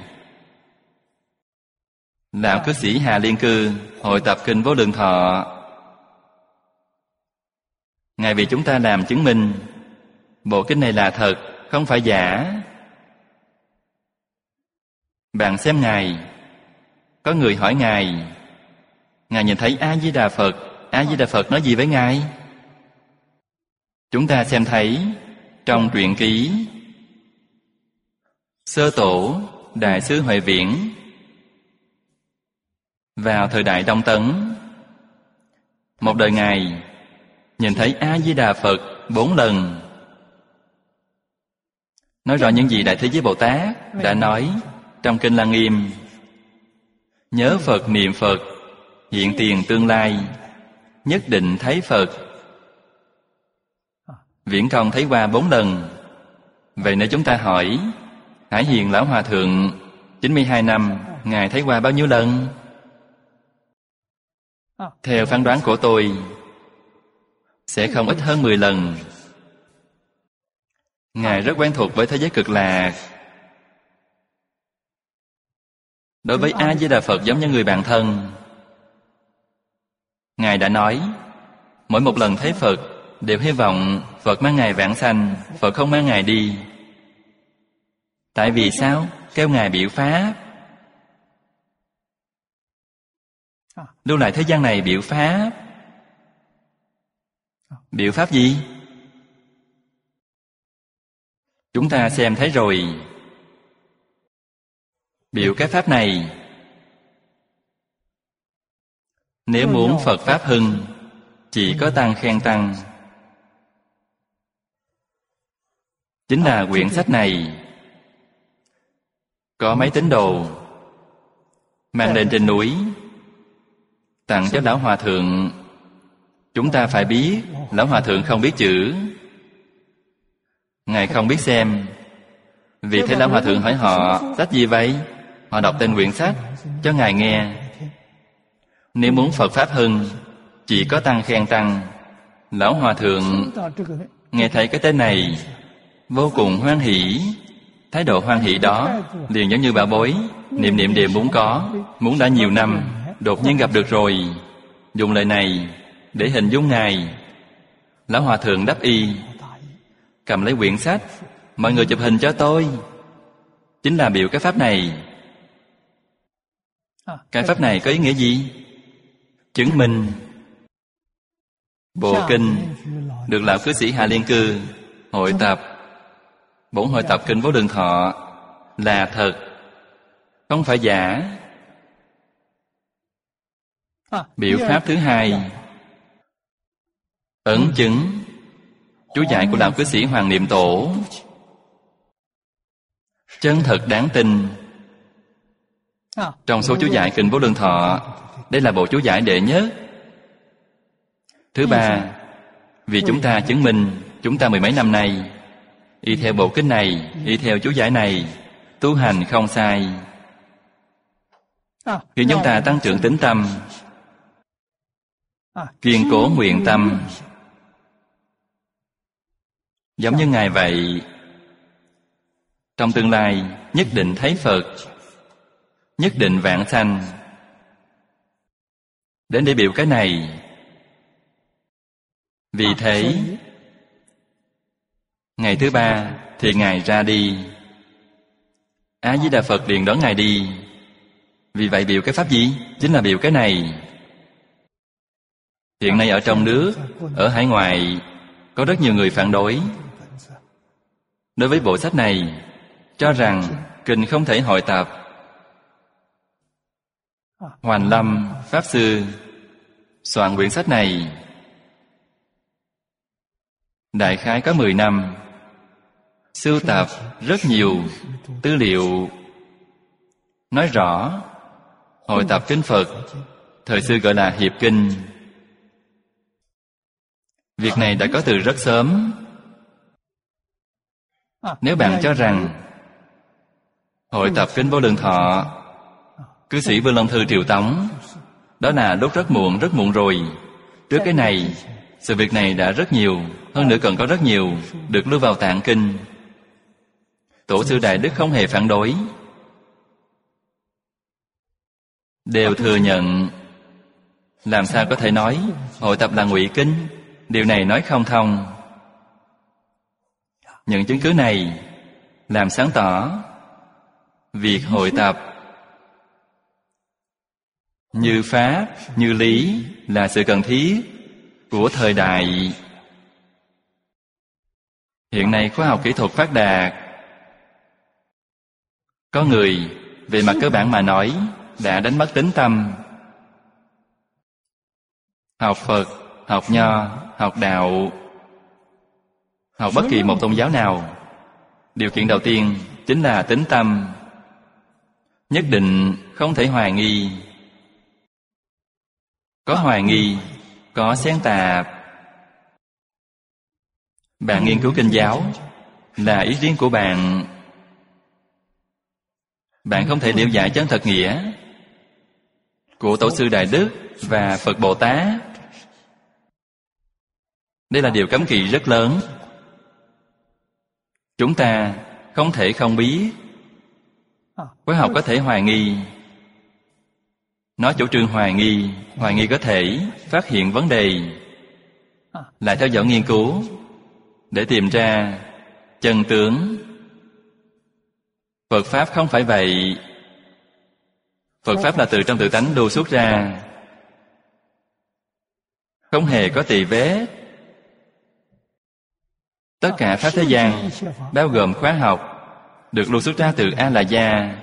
Lão cư sĩ Hà Liên Cư hội tập Kinh Vô Lượng Thọ. Ngài vì chúng ta làm chứng minh bộ kinh này là thật, không phải giả. Bạn xem Ngài, có người hỏi Ngài, Ngài nhìn thấy A Di Đà Phật, A Di Đà Phật nói gì với Ngài? Chúng ta xem thấy trong truyện ký Sơ Tổ Đại sư Huệ Viễn vào thời đại Đông Tấn, một đời Ngài nhìn thấy A Di Đà Phật 4 lần, nói rõ những gì Đại Thế Chí Bồ Tát đã nói trong Kinh Lăng Nghiêm. Nhớ Phật niệm Phật, hiện tiền tương lai, nhất định thấy Phật. Viễn Thông thấy qua 4 lần. Vậy nếu chúng ta hỏi Hải Hiền Lão Hòa Thượng 92 năm, Ngài thấy qua bao nhiêu lần? Theo phán đoán của tôi, sẽ không ít hơn 10 lần. Ngài rất quen thuộc với thế giới cực lạc. Đối với A Di Đà Phật giống như người bạn thân. Ngài đã nói, mỗi một lần thấy Phật đều hy vọng Phật mang Ngài vãng sanh, Phật không mang Ngài đi. Tại vì sao? Kêu Ngài biểu pháp. Lưu lại thế gian này biểu pháp. Biểu pháp gì? Chúng ta xem thấy rồi. Biểu cái pháp này, nếu muốn Phật pháp hưng, chỉ có tăng khen tăng. Chính là quyển sách này có mấy tín đồ mang lên trên núi, tặng cho Lão Hòa Thượng. Chúng ta phải biết, Lão Hòa Thượng không biết chữ, Ngài không biết xem. Vì thế Lão Hòa Thượng hỏi họ, sách gì vậy? Họ đọc tên quyển sách cho Ngài nghe. Nếu muốn Phật pháp hưng, chỉ có tăng khen tăng. Lão Hòa Thượng nghe thấy cái tên này vô cùng hoan hỷ. Thái độ hoan hỷ đó liền giống như bảo bối, niệm niệm đều muốn có, muốn đã nhiều năm, đột nhiên gặp được rồi. Dùng lời này để hình dung Ngài. Lão Hòa Thượng đáp y, cầm lấy quyển sách, mọi người chụp hình cho tôi. Chính là biểu cái pháp này. Cái pháp này có ý nghĩa gì? Chứng minh bộ kinh được Lão Cư Sĩ Hạ Liên Cư hội tập, bổn hội tập kinh Vô Lượng Thọ là thật, không phải giả. Biểu pháp thứ hai, ấn chứng chú giải của Lão Cư Sĩ Hoàng Niệm Tổ, chân thật đáng tin. Trong số chú giải kinh Vô Lượng Thọ, đây là bộ chú giải đệ nhất. Thứ ba, vì chúng ta chứng minh chúng ta 10 mấy năm nay y theo bộ kinh này, y theo chú giải này, tu hành không sai. Khi chúng ta tăng trưởng tín tâm, kiên cố nguyện tâm, giống như Ngài vậy, trong tương lai nhất định thấy Phật, nhất định vãng sanh. Đến để biểu cái này. Vì thế ngày thứ ba thì Ngài ra đi, A Di Đà Phật liền đón Ngài đi. Vì vậy biểu cái pháp gì? Chính là biểu cái này. Hiện nay ở trong nước, ở hải ngoại, có rất nhiều người phản đối. Đối với bộ sách này, cho rằng kinh không thể hội tập. Hoành Lâm Pháp Sư soạn quyển sách này đại khái có 10 năm, sưu tập rất nhiều tư liệu nói rõ hội tập kinh Phật, thời xưa gọi là hiệp kinh. Việc này đã có từ rất sớm. Nếu bạn cho rằng hội tập kinh Vô Lượng Thọ cư sĩ Vương Long Thư triều tống, đó là lúc rất muộn rồi. Trước cái này, sự việc này đã rất nhiều, hơn nữa còn có rất nhiều được lưu vào tạng kinh. Tổ sư Đại Đức không hề phản đối, đều thừa nhận. Làm sao có thể nói hội tập là ngụy kinh? Điều này nói không thông. Những chứng cứ này làm sáng tỏ việc hội tập như pháp, như lý là sự cần thiết của thời đại. Hiện nay khoa học kỹ thuật phát đạt, có người về mặt cơ bản mà nói đã đánh mất tín tâm. Học Phật, học Nho, học Đạo, học bất kỳ một tôn giáo nào, điều kiện đầu tiên chính là tín tâm. Nhất định không thể hoài nghi. Có hoài nghi, có xen tạp. Bạn nghiên cứu kinh giáo là ý riêng của bạn. Bạn không thể liệu giải chân thật nghĩa của Tổ sư Đại Đức và Phật Bồ Tát. Đây là điều cấm kỵ rất lớn. Chúng ta không thể không biết. Khoa học có thể hoài nghi. Nó chủ trương hoài nghi có thể phát hiện vấn đề, lại theo dõi nghiên cứu để tìm ra chân tướng. Phật Pháp không phải vậy. Phật Pháp là từ trong tự tánh lưu xuất ra, không hề có tỳ vết. Tất cả Pháp thế gian, bao gồm khóa học, được lưu xuất ra từ A-la-gia,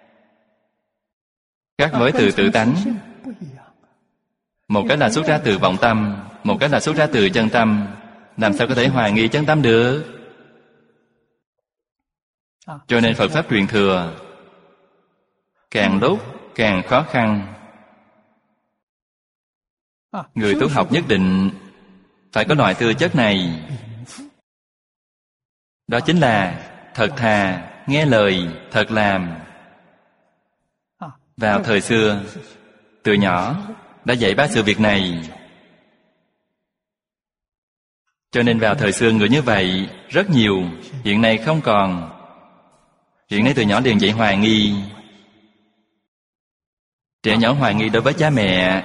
khác với từ tự tánh. Một cái là xuất ra từ vọng tâm, một cái là xuất ra từ chân tâm. Làm sao có thể hoài nghi chân tâm được? Cho nên Phật Pháp truyền thừa càng lúc càng khó khăn. Người tu học nhất định phải có loại tư chất này. Đó chính là thật thà, nghe lời, thật làm. Vào thời xưa, từ nhỏ đã dạy ba sự việc này. Cho nên vào thời xưa người như vậy rất nhiều. Hiện nay không còn. Hiện nay từ nhỏ liền dạy hoài nghi. Trẻ nhỏ hoài nghi đối với cha mẹ,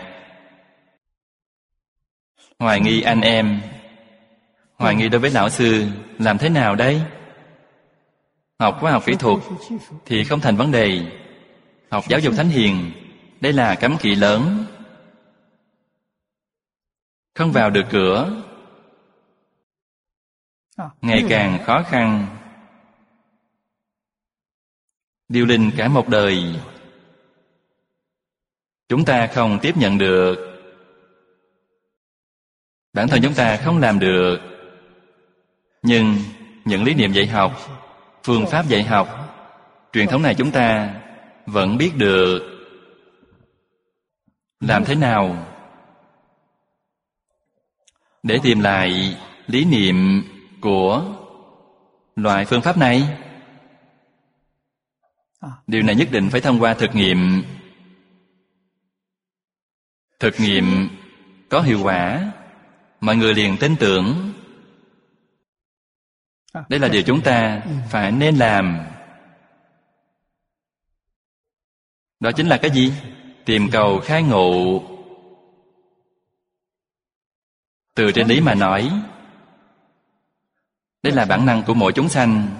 hoài nghi anh em, hoài nghi đối với lão sư. Làm thế nào đây? Học khoa học kỹ thuật thì không thành vấn đề. Học giáo dục thánh hiền, đây là cấm kỵ lớn, không vào được cửa. Ngày càng khó khăn. Điêu linh cả một đời, chúng ta không tiếp nhận được. Bản thân chúng ta không làm được. Nhưng những lý niệm dạy học, phương pháp dạy học, truyền thống này chúng ta vẫn biết được. Làm thế nào để tìm lại lý niệm của loại phương pháp này? Điều này nhất định phải thông qua thực nghiệm. Thực nghiệm có hiệu quả, mọi người liền tin tưởng. Đây là điều chúng ta phải nên làm. Đó chính là cái gì? Tìm cầu khai ngộ. Từ trên lý mà nói, đây là bản năng của mỗi chúng sanh.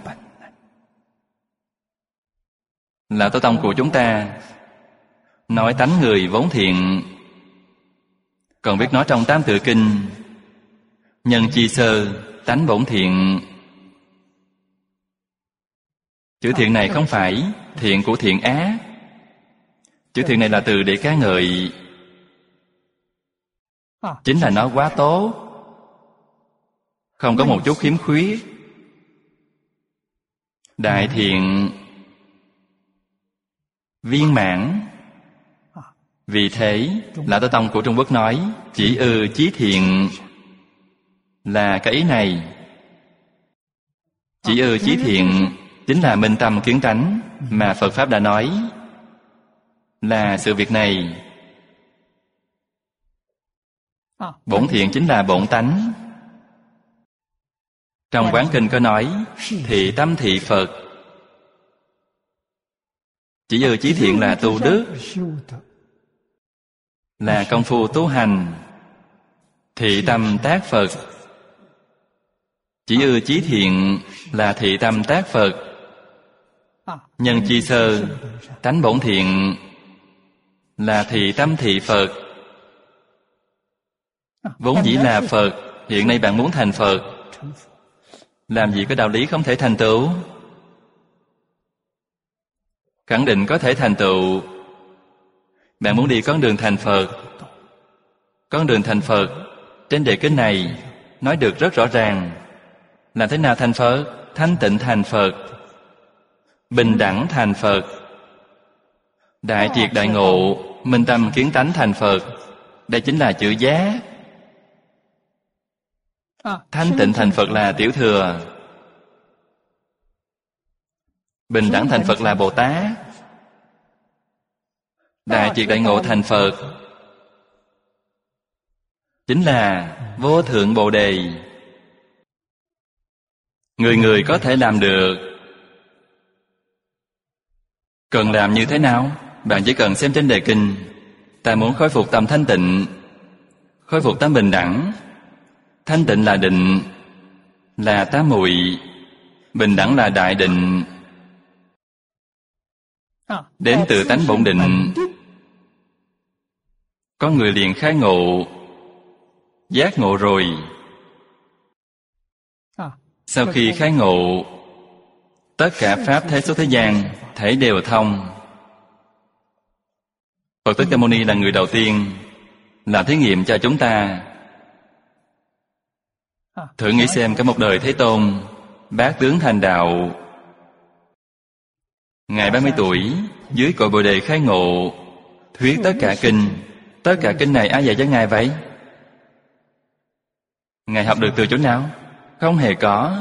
Là Tổ tông của chúng ta nói tánh người vốn thiện, còn biết nói trong Tam Tự Kinh: nhân chi sơ, tánh bổn thiện. Chữ thiện này không phải thiện của thiện ác. Chữ thiện này là từ để ca ngợi. Chính là nó quá tốt, không có một chút khiếm khuyết. Đại thiện, viên mãn. Vì thế, Lão Tổ Tông của Trung Quốc nói chỉ ư chí thiện, là cái ý này. Chỉ ư chí thiện chính là minh tâm kiến tánh mà Phật Pháp đã nói, là sự việc này. Bổn thiện chính là bổn tánh. Trong Quán Kinh có nói thị tâm thị Phật. Chỉ ư chí thiện là tu đức, là công phu tu hành. Thị tâm tác Phật. Chỉ ư chí thiện là thị tâm tác Phật. Nhân chi sơ, tánh bổn thiện, là thị tâm thị Phật. Vốn dĩ là Phật, hiện nay bạn muốn thành Phật. Làm gì có đạo lý không thể thành tựu? Khẳng định có thể thành tựu. Bạn muốn đi con đường thành Phật. Con đường thành Phật trên đề kinh này nói được rất rõ ràng. Làm thế nào thành Phật? Thanh tịnh thành Phật, bình đẳng thành Phật, Đại triệt đại ngộ, minh tâm kiến tánh thành Phật. Đây chính là chữ giác. Thanh tịnh thành Phật là tiểu thừa. Bình đẳng thành Phật là Bồ Tát. Đại triệt đại ngộ thành Phật chính là vô thượng Bồ Đề. Người người có thể làm được. Cần làm như thế nào? Bạn chỉ cần xem trên đề kinh. Ta muốn khôi phục tâm thanh tịnh, khôi phục tâm bình đẳng. Thanh tịnh là định, là tám muội. Bình đẳng là đại định, đến từ tánh bổn định. Có người liền khai ngộ, giác ngộ rồi. Sau khi khai ngộ, tất cả pháp thế xuất thế gian thảy đều thông. Phật Thích Ca Mâu Ni là người đầu tiên làm thí nghiệm cho chúng ta. Thử nghĩ xem, cả một đời Thế Tôn bát tướng thành đạo, Ngài 30 tuổi dưới cội Bồ Đề khai ngộ, thuyết tất cả kinh. Tất cả kinh này ai dạy cho Ngài vậy? Ngài học được từ chỗ nào? Không hề có.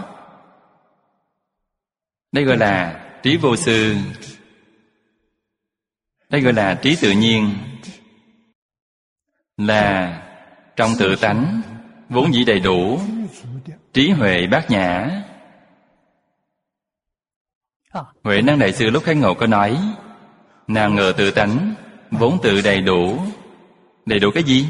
Đây gọi là trí vô sư. Đây gọi là trí tự nhiên, là trong tự tánh vốn dĩ đầy đủ, trí huệ bát nhã. Huệ Năng Đại Sư lúc khai ngộ có nói: nào ngờ tự tánh vốn tự đầy đủ. Đầy đủ cái gì?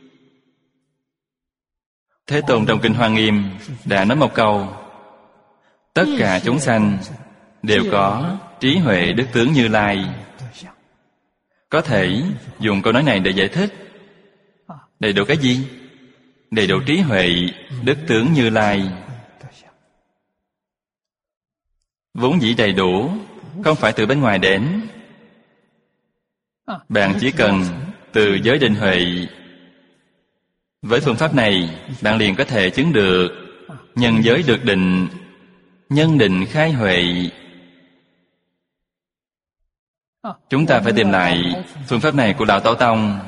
Thế Tôn trong Kinh Hoa Nghiêm đã nói một câu: tất cả chúng sanh đều có trí huệ đức tướng Như Lai. Có thể dùng câu nói này để giải thích. Đầy đủ cái gì? Đầy đủ trí huệ đức tướng Như Lai. Vốn dĩ đầy đủ, không phải từ bên ngoài đến. Bạn chỉ cần từ giới định huệ. Với phương pháp này, bạn liền có thể chứng được nhân giới được định, nhân định khai huệ. Chúng ta phải tìm lại phương pháp này của Đạo Tổ Tông.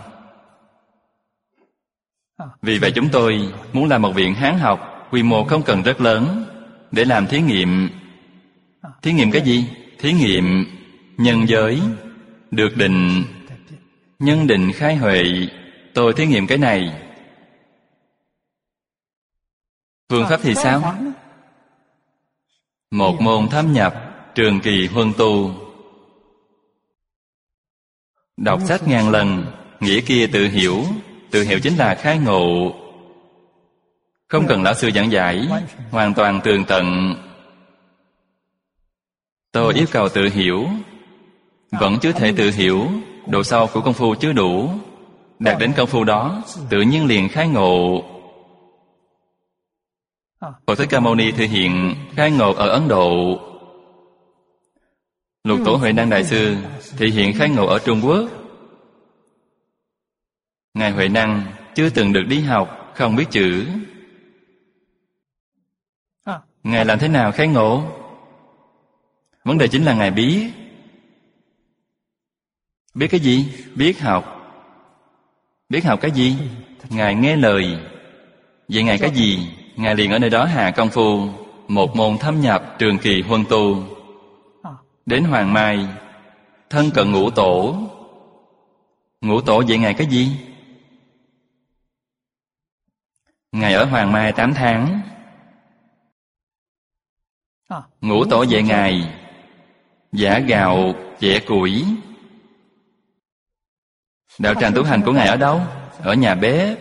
Vì vậy chúng tôi muốn làm một viện Hán học, quy mô không cần rất lớn, để làm thí nghiệm. Thí nghiệm cái gì? Thí nghiệm nhân giới được định, nhân định khai huệ. Tôi thí nghiệm cái này. Phương pháp thì sao? Một môn thâm nhập, trường kỳ huân tu. Đọc sách ngàn lần, nghĩa kia tự hiểu. Tự hiểu chính là khai ngộ. Không cần lão sư giảng giải, hoàn toàn tường tận. Tôi yêu cầu tự hiểu, vẫn chưa thể tự hiểu. Độ sâu của công phu chưa đủ. Đạt đến công phu đó, tự nhiên liền khai ngộ. Phật Thích Ca Mâu Ni thực hiện khai ngộ ở Ấn Độ. Lục Tổ Huệ Năng Đại Sư thực hiện khai ngộ ở Trung Quốc. Ngài Huệ Năng chưa từng được đi học, không biết chữ. Ngài làm thế nào khai ngộ? Vấn đề chính là Ngài biết. Biết cái gì? Biết học. Biết học cái gì? Ngài nghe lời. Vậy Ngài cái gì? Ngài liền ở nơi đó hạ công phu, một môn thâm nhập, trường kỳ huân tu. Đến Hoàng Mai, thân cận Ngũ Tổ. Ngũ Tổ dạy Ngài cái gì? Ngài ở Hoàng Mai 8 tháng. Ngũ Tổ dạy Ngài giã gạo, chẻ củi. Đạo tràng tu hành của Ngài ở đâu? Ở nhà bếp.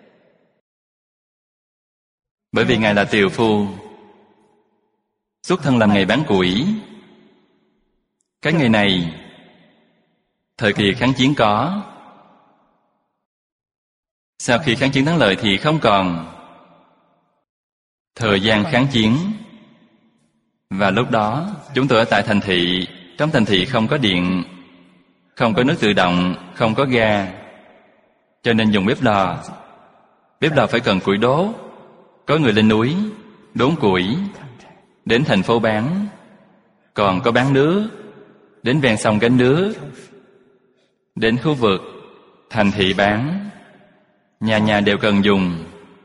Bởi vì Ngài là tiều phu, xuất thân làm nghề bán củi. Cái nghề này thời kỳ kháng chiến có. Sau khi kháng chiến thắng lợi thì không còn. Thời gian kháng chiến. Và lúc đó chúng tôi ở tại thành thị. Trong thành thị không có điện, không có nước tự động, không có ga, cho nên dùng bếp lò. Bếp lò phải cần củi đốt. Có người lên núi đốn củi, đến thành phố bán. Còn có bán nước, đến ven sông gánh nước. đến khu vực thành thị bán, nhà nhà đều cần dùng.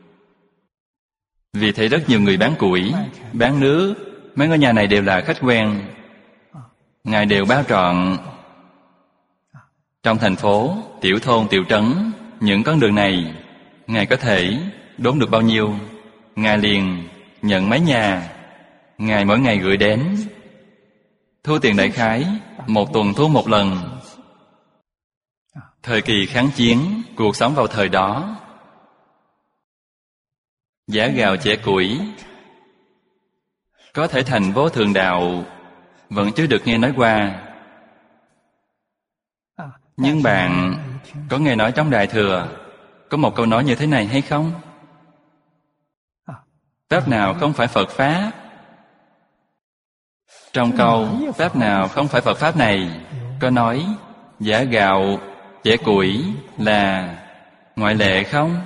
Vì thế rất nhiều người bán củi, bán nước. Mấy ngôi nhà này đều là khách quen. Ngài đều bao trọn. Trong thành phố, tiểu thôn, tiểu trấn, những con đường này, Ngài có thể đốn được bao nhiêu, Ngài liền nhận mấy nhà. Ngài mỗi ngày gửi đến. Thu tiền đại khái, một tuần thu một lần. Thời kỳ kháng chiến, cuộc sống vào thời đó, giá gạo chẻ củi có thể thành vô thượng đạo vẫn chưa được nghe nói qua. Nhưng bạn có nghe nói trong Đại Thừa có một câu nói như thế này hay không? Pháp nào không phải Phật Pháp? Trong câu Pháp nào không phải Phật Pháp này có nói giá gạo chẻ củi là ngoại lệ không?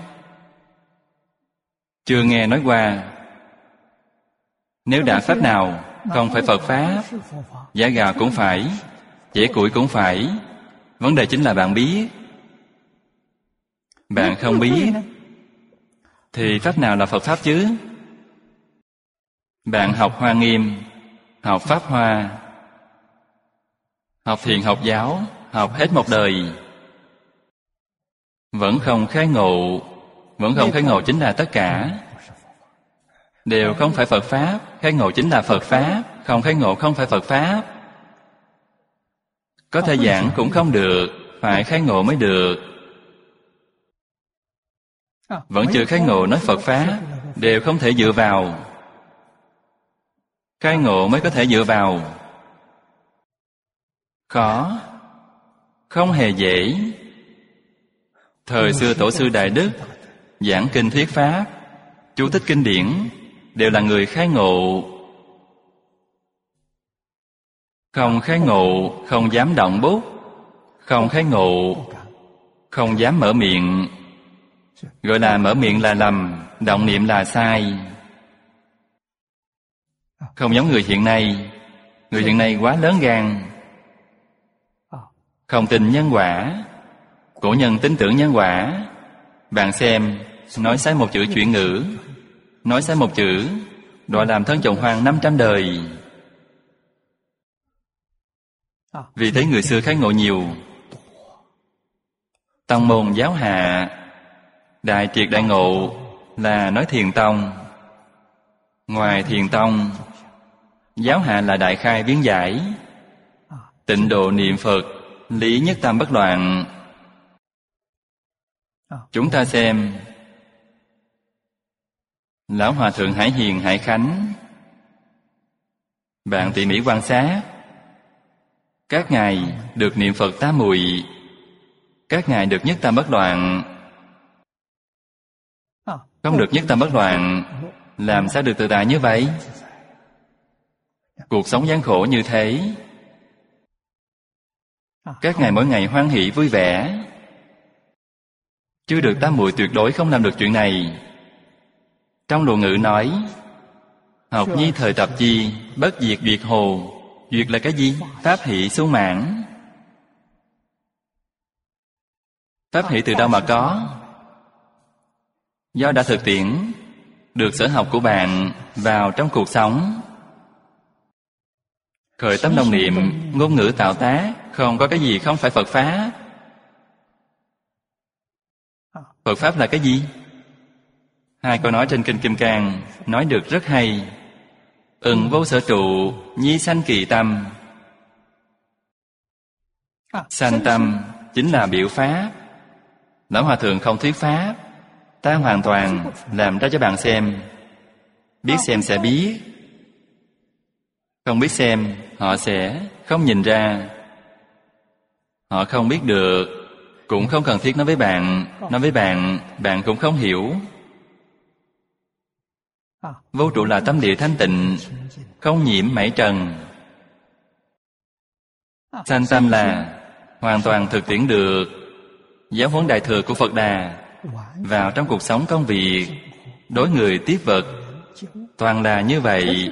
Chưa nghe nói qua. Nếu đã Pháp nào không phải Phật Pháp, giá gạo cũng phải, chẻ củi cũng phải. Vấn đề chính là bạn biết. Bạn không biết thì Pháp nào là Phật Pháp chứ? Bạn học Hoa Nghiêm, học Pháp Hoa, học Thiền học giáo, học hết một đời, vẫn không khai ngộ. Vẫn không khai ngộ chính là tất cả. Đều không phải Phật Pháp. Khai ngộ chính là Phật Pháp. Không khai ngộ không phải Phật Pháp. Có thể giảng cũng không được, phải khai ngộ mới được. Vẫn chưa khai ngộ nói Phật Pháp, đều không thể dựa vào. Khai ngộ mới có thể dựa vào. Khó, không hề dễ. Thời xưa Tổ sư Đại Đức giảng kinh thuyết Pháp, chú thích kinh điển, đều là người khai ngộ. Không khai ngộ, không dám động bút. Không khai ngộ, không dám mở miệng. Gọi là mở miệng là lầm, động niệm là sai. Không giống người hiện nay. Người hiện nay quá lớn gan, không tin nhân quả. Cổ nhân tin tưởng nhân quả. Bạn xem, nói sai một chữ chuyển ngữ, nói sai một chữ, đọa làm thân chồng hoang 500 đời. Vì thế người xưa khai ngộ nhiều. Tông môn giáo hạ, đại triệt đại ngộ là nói Thiền tông. Ngoài Thiền tông, giáo hạ là đại khai biến giải, tịnh độ niệm Phật, lý nhất tam bất loạn. Chúng ta xem Lão Hòa Thượng Hải Hiền Hải Khánh. Bạn tỉ mỉ quan sát, các ngài được niệm Phật tám muội, các ngài được nhất tam bất loạn. Không được nhất tam bất loạn, làm sao được tự tại như vậy? Cuộc sống gian khổ như thế, các ngài mỗi ngày hoan hỷ vui vẻ. Chưa được tám muội tuyệt đối không làm được chuyện này. Trong Luận Ngữ nói, học nhi thời tập chi, bất diệt duyệt hồ. Duyệt là cái gì? Pháp hỷ sung mãn. Pháp hỷ từ đâu mà có? Do đã thực tiễn được sở học của bạn vào trong cuộc sống. Khởi tâm đồng niệm, ngôn ngữ tạo tác, không có cái gì không phải Phật Pháp. Phật Pháp là cái gì? Hai câu nói trên Kinh Kim Cang nói được rất hay. Ưng vô sở trụ, nhi sanh kỳ tâm. Sanh tâm chính là biểu Pháp. Lão Hòa Thượng không thuyết Pháp, ta hoàn toàn làm ra cho bạn xem. Biết xem sẽ biết, không biết xem họ sẽ không nhìn ra. Họ không biết được, cũng không cần thiết nói với bạn. Nói với bạn, bạn cũng không hiểu. Vô trụ là tâm địa thanh tịnh, không nhiễm mảy trần. Sanh tâm là hoàn toàn thực tiễn được giáo huấn đại thừa của Phật Đà vào trong cuộc sống công việc, đối người tiếp vật, toàn là như vậy.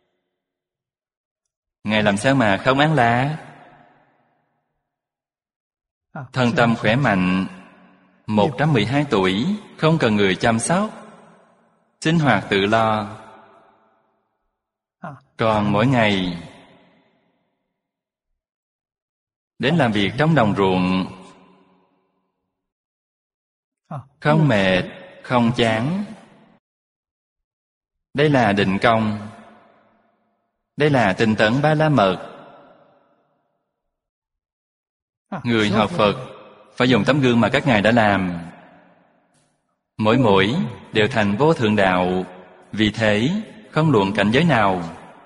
Ngài làm sao mà không án la? thân tâm khỏe mạnh, 112 tuổi, không cần người chăm sóc, sinh hoạt tự lo. Còn mỗi ngày đến làm việc trong đồng ruộng, không mệt, không chán. Đây là định công. Đây là tinh tấn Ba La Mật. Người học Phật phải dùng tấm gương mà các ngài đã làm. Mỗi đều thành vô thượng đạo. Vì thế không luận cảnh giới nào,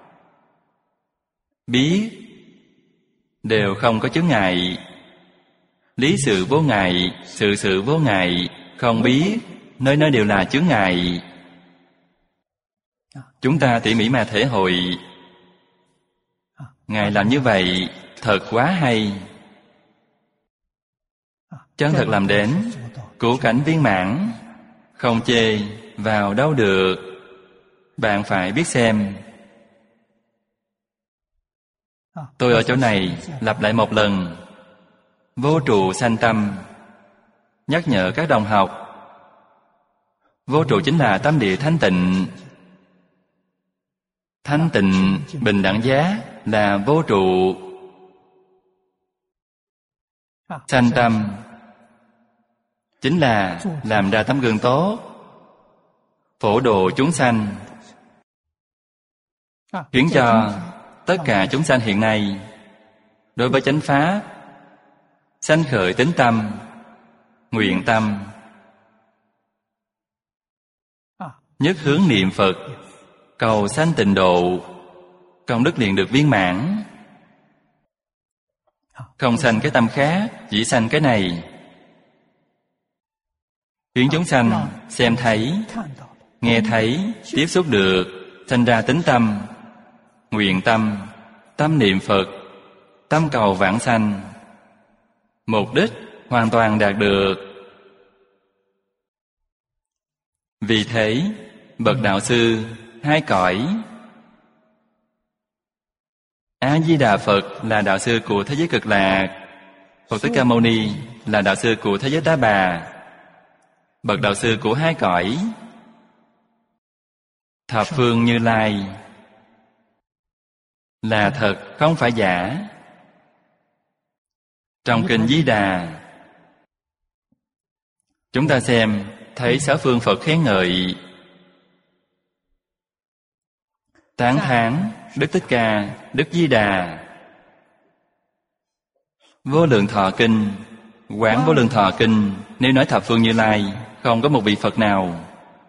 biết đều không có chướng ngại. Lý sự vô ngại, sự vô ngại. Không biết, nơi nơi đều là chướng ngại. Chúng ta tỉ mỉ mà thể hội. Ngài làm như vậy thật quá hay. Chân thật làm đến cứu cảnh viên mãn, không chê vào đâu được. Bạn phải biết xem. Tôi ở chỗ này lặp lại một lần. Vô trụ sanh tâm, nhắc nhở các đồng học. Vô trụ chính là tâm địa thanh tịnh. Thanh tịnh, bình đẳng giá là vô trụ. Sanh tâm chính là làm ra tấm gương tốt, phổ độ chúng sanh, khiến cho tất cả chúng sanh hiện nay đối với chánh pháp sanh khởi tín tâm, nguyện tâm, nhất hướng niệm Phật, cầu sanh tịnh độ, công đức liền được viên mãn. Không sanh cái tâm khác, chỉ sanh cái này. Khiến chúng sanh xem thấy, nghe thấy, tiếp xúc được, sanh ra tín tâm, nguyện tâm, tâm niệm Phật, tâm cầu vãng sanh. Mục đích hoàn toàn đạt được. Vì thế, bậc đạo sư hai cõi. A Di Đà Phật là đạo sư của thế giới Cực Lạc, Phật Thích Ca Mâu Ni là đạo sư của thế giới Ta Bà. Bậc đạo sư của hai cõi. Thập phương Như Lai là thật, không phải giả. Trong kinh Di Đà, chúng ta xem thấy sáu phương Phật khen ngợi, tán thán Đức Thích Ca, Đức Di Đà. Vô Lượng Thọ Kinh, Quán Vô Lượng Thọ Kinh, nếu nói thập phương Như Lai, không có một vị Phật nào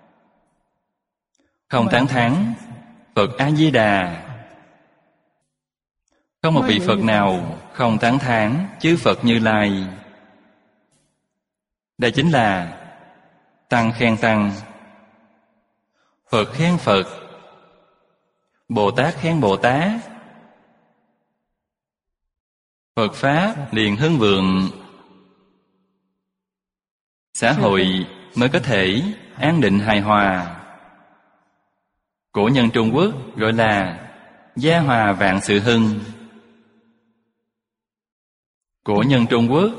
không tán thán Phật A Di Đà. Không một vị Phật nào không tán thán chư Phật Như Lai. Đây chính là tăng khen tăng, Phật khen Phật, Bồ Tát khen Bồ Tát. Phật Pháp liền hưng vượng, xã hội mới có thể an định hài hòa. Cổ nhân Trung Quốc gọi là gia hòa vạn sự hưng. Cổ nhân Trung Quốc,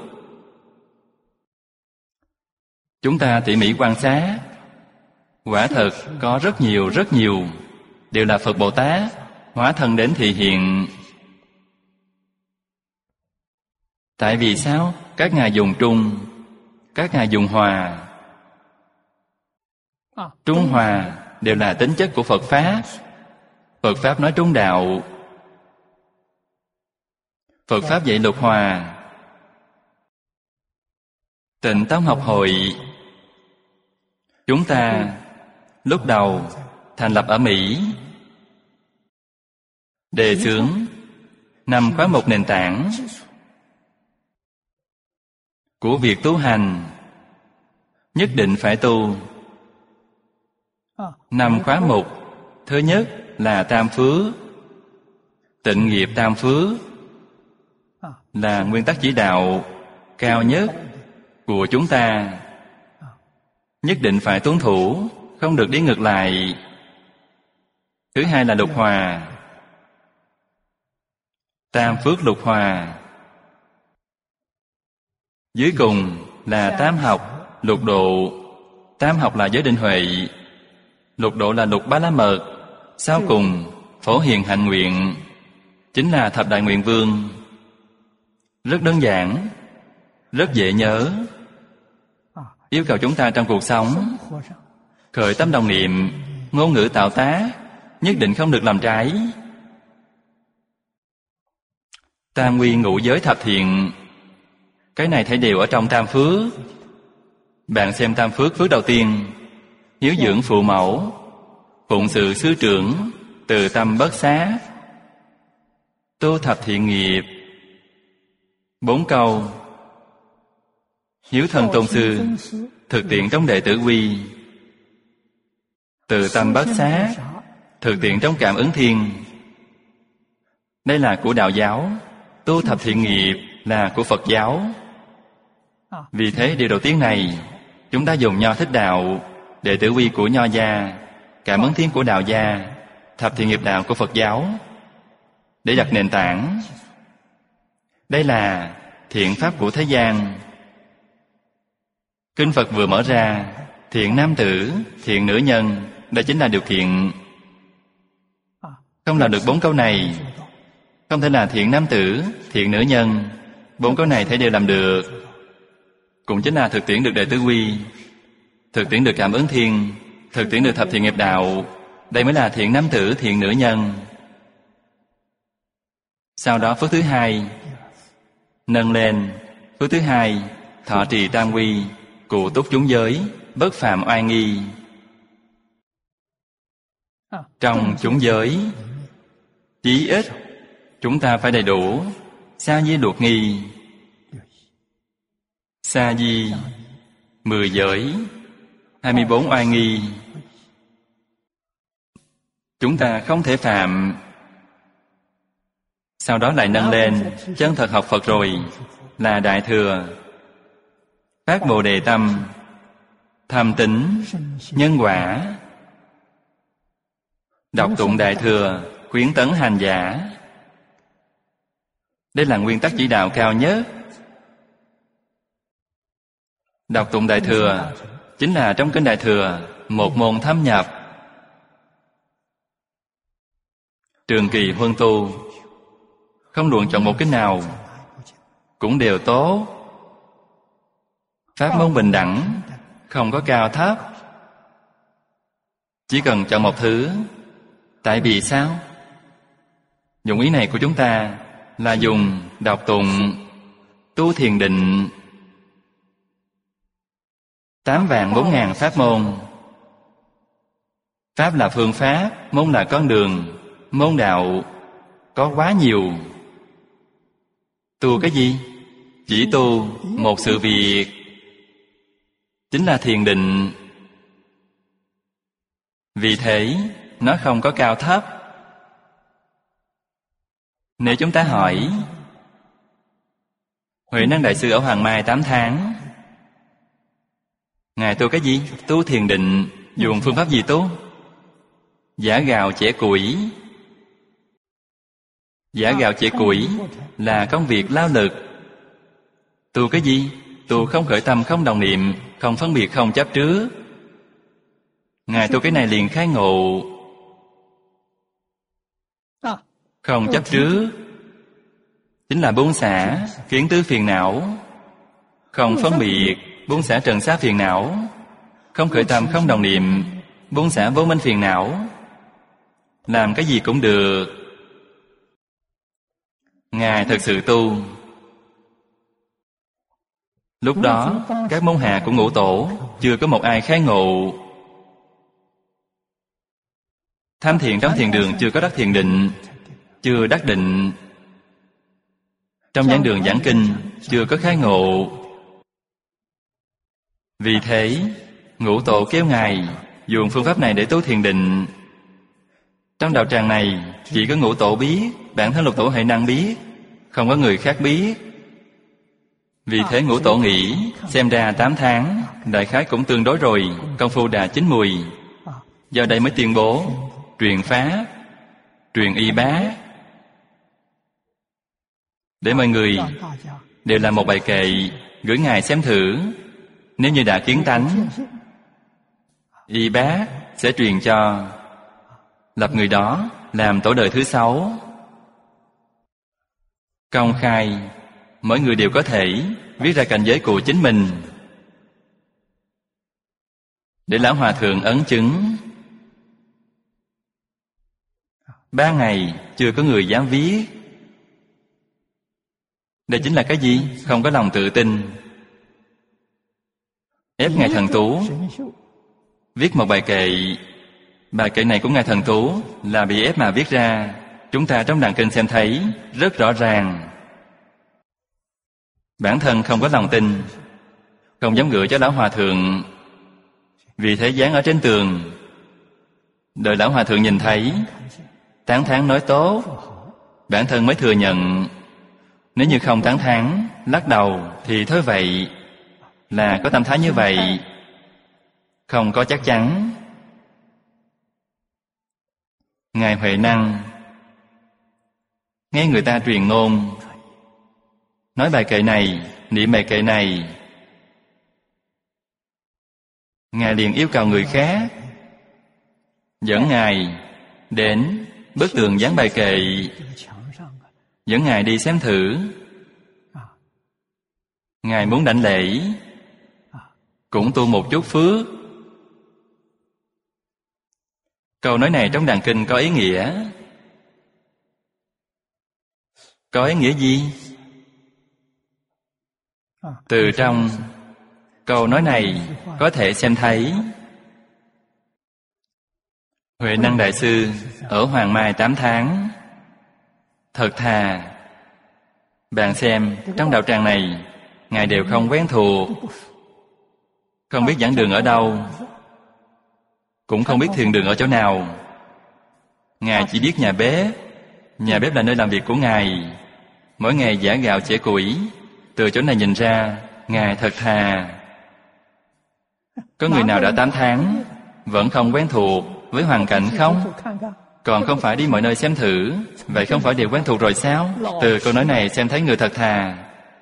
chúng ta tỉ mỉ quan sát, quả thật có rất nhiều đều là Phật Bồ Tát hóa thân đến thị hiện. Tại vì sao? Các ngài dùng trung, các ngài dùng hòa. Trung hòa đều là tính chất của Phật Pháp. Phật Pháp nói trung đạo, Phật Pháp dạy lục hòa. Tịnh Tông học hội chúng ta lúc đầu thành lập ở Mỹ, đề xướng 5 khóa mục nền tảng của việc tu hành, nhất định phải tu. 5 khóa mục. Thứ nhất là tam phước. Tịnh nghiệp tam phước là nguyên tắc chỉ đạo cao nhất của chúng ta, nhất định phải tuân thủ, không được đi ngược lại. Thứ hai là lục hòa. Tam phước lục hòa. Dưới cùng là tam học, lục độ. Tam học là giới định huệ, lục độ là lục bá la mật, sau cùng phổ hiền hạnh nguyện, chính là thập đại nguyện vương. Rất đơn giản, rất dễ nhớ. Yêu cầu chúng ta trong cuộc sống khởi tâm đồng niệm, ngôn ngữ tạo tác, nhất định không được làm trái. Tam nguyên ngũ giới thập thiện, cái này thấy đều ở trong tam phước. Bạn xem tam phước, phước đầu tiên, hiếu dưỡng phụ mẫu, phụng sự sư trưởng, từ tâm bất xá, tu thập thiện nghiệp. 4 câu: hiếu thân tôn sư, thực tiễn trong đệ tử quy, từ tâm bất xá, thực tiễn trong cảm ứng thiên. Đây là của đạo giáo. Tu thập thiện nghiệp là của Phật giáo. Vì thế điều đầu tiên này chúng ta dùng Nho Thích Đạo, đệ tử quy của Nho gia, cảm ứng thiên của Đạo gia, thập thiện nghiệp đạo của Phật giáo để đặt nền tảng. Đây là thiện pháp của thế gian. Kinh Phật vừa mở ra, thiện nam tử, thiện nữ nhân, đây chính là điều kiện. Không làm được 4 câu này, không thể là thiện nam tử, thiện nữ nhân. 4 câu này thấy đều làm được, cũng chính là thực tiễn được đệ tử quy, thực tiễn được cảm ứng thiên, thực tiễn được thập thiện nghiệp đạo. Đây mới là thiện nam tử, thiện nữ nhân. Sau đó phước thứ hai nâng lên. Phước thứ hai, thọ trì tam quy, cụ túc chúng giới, bất phạm oai nghi. Trong chúng giới, chí ít chúng ta phải đầy đủ sa di luật nghi. Sa di 10 giới, 24 oai nghi, chúng ta không thể phạm. Sau đó lại nâng lên chân thật học Phật rồi là Đại Thừa, phát Bồ Đề tâm, tham tín, nhân quả, đọc tụng Đại Thừa, khuyến tấn hành giả. Đây là nguyên tắc chỉ đạo cao nhất. Đọc tụng Đại Thừa chính là trong kinh Đại Thừa một môn thâm nhập. Trường kỳ huân tu, không luận chọn một kinh nào cũng đều tốt. Pháp môn bình đẳng, không có cao thấp, chỉ cần chọn một thứ. Tại vì sao? Dụng ý này của chúng ta là dùng đọc tụng, tu thiền định, 8.400.000 pháp môn. Pháp là phương pháp, môn là con đường. Môn đạo có quá nhiều. Tu cái gì? Chỉ tu một sự việc, chính là thiền định. Vì thế nó không có cao thấp. Nếu chúng ta hỏi Huệ Năng Đại Sư ở Hoàng Mai 8 tháng, Ngài tu cái gì? Tu thiền định. Dùng phương pháp gì tu? Giã gạo chẻ củi. Giã gạo chẻ củi là công việc lao lực. Tu cái gì? Tu không khởi tâm, không đồng niệm, không phân biệt, không chấp trước. Ngài tu cái này liền khai ngộ. Không chấp trước chính là buông xả kiến tứ phiền não. Không phân biệt, buông xả trần xá phiền não. Không khởi tâm, không đồng niệm, buông xả vô minh phiền não. Làm cái gì cũng được. Ngài thật sự tu. Lúc đó các môn hạ của Ngũ Tổ chưa có một ai khai ngộ. Tham thiền trong thiền đường chưa có đắc thiền định, chưa đắc định. Trong giảng đường giảng kinh chưa có khai ngộ. Vì thế Ngũ Tổ kêu Ngài dùng phương pháp này để tu thiền định. Trong đạo tràng này chỉ có Ngũ Tổ biết, bản thân Lục Tổ Huệ Năng biết, không có người khác biết. Vì thế Ngũ Tổ nghĩ xem ra 8 tháng đại khái cũng tương đối rồi, công phu đã chín mùi. Do đây mới tuyên bố truyền pháp, truyền y bá, để mọi người đều làm một bài kệ gửi Ngài xem thử. Nếu như đã kiến tánh, y bác sẽ truyền cho, lập người đó làm tổ đời thứ 6. Công khai, mỗi người đều có thể viết ra cảnh giới của chính mình, để Lão Hòa Thượng ấn chứng. 3 ngày chưa có người dám viết. Đây chính là cái gì? Không có lòng tự tin. Ép Ngài Thần Tú viết một bài kệ. Bài kệ này của Ngài Thần Tú là bị ép mà viết ra. Chúng ta trong đàn kinh xem thấy rất rõ ràng. Bản thân không có lòng tin, không dám gửi cho Lão Hòa Thượng, vì thế dán ở trên tường. Đợi Lão Hòa Thượng nhìn thấy, tán thán nói tốt, bản thân mới thừa nhận. Nếu như không tán thán, lắc đầu thì thôi vậy, là có tâm thái như vậy, không có chắc chắn. Ngài Huệ Năng nghe người ta truyền ngôn, nói bài kệ này, niệm bài kệ này, Ngài liền yêu cầu người khác dẫn Ngài đến bức tường dán bài kệ, dẫn Ngài đi xem thử. Ngài muốn đảnh lễ, cũng tu một chút phước. Câu nói này trong đàn kinh có ý nghĩa. Có ý nghĩa gì? Từ trong câu nói này có thể xem thấy Huệ Năng Đại Sư ở Hoàng Mai 8 tháng thật thà. Bạn xem, trong đạo tràng này Ngài đều không quen thuộc, không biết giảng đường ở đâu, cũng không biết thiền đường ở chỗ nào. Ngài chỉ biết nhà bếp. Nhà bếp là nơi làm việc của Ngài. Mỗi ngày giã gạo chẻ củi. Từ chỗ này nhìn ra, Ngài thật thà. Có người nào đã 8 tháng vẫn không quen thuộc với hoàn cảnh không? Còn không phải đi mọi nơi xem thử, vậy không phải đều quen thuộc rồi sao? Từ câu nói này xem thấy người thật thà.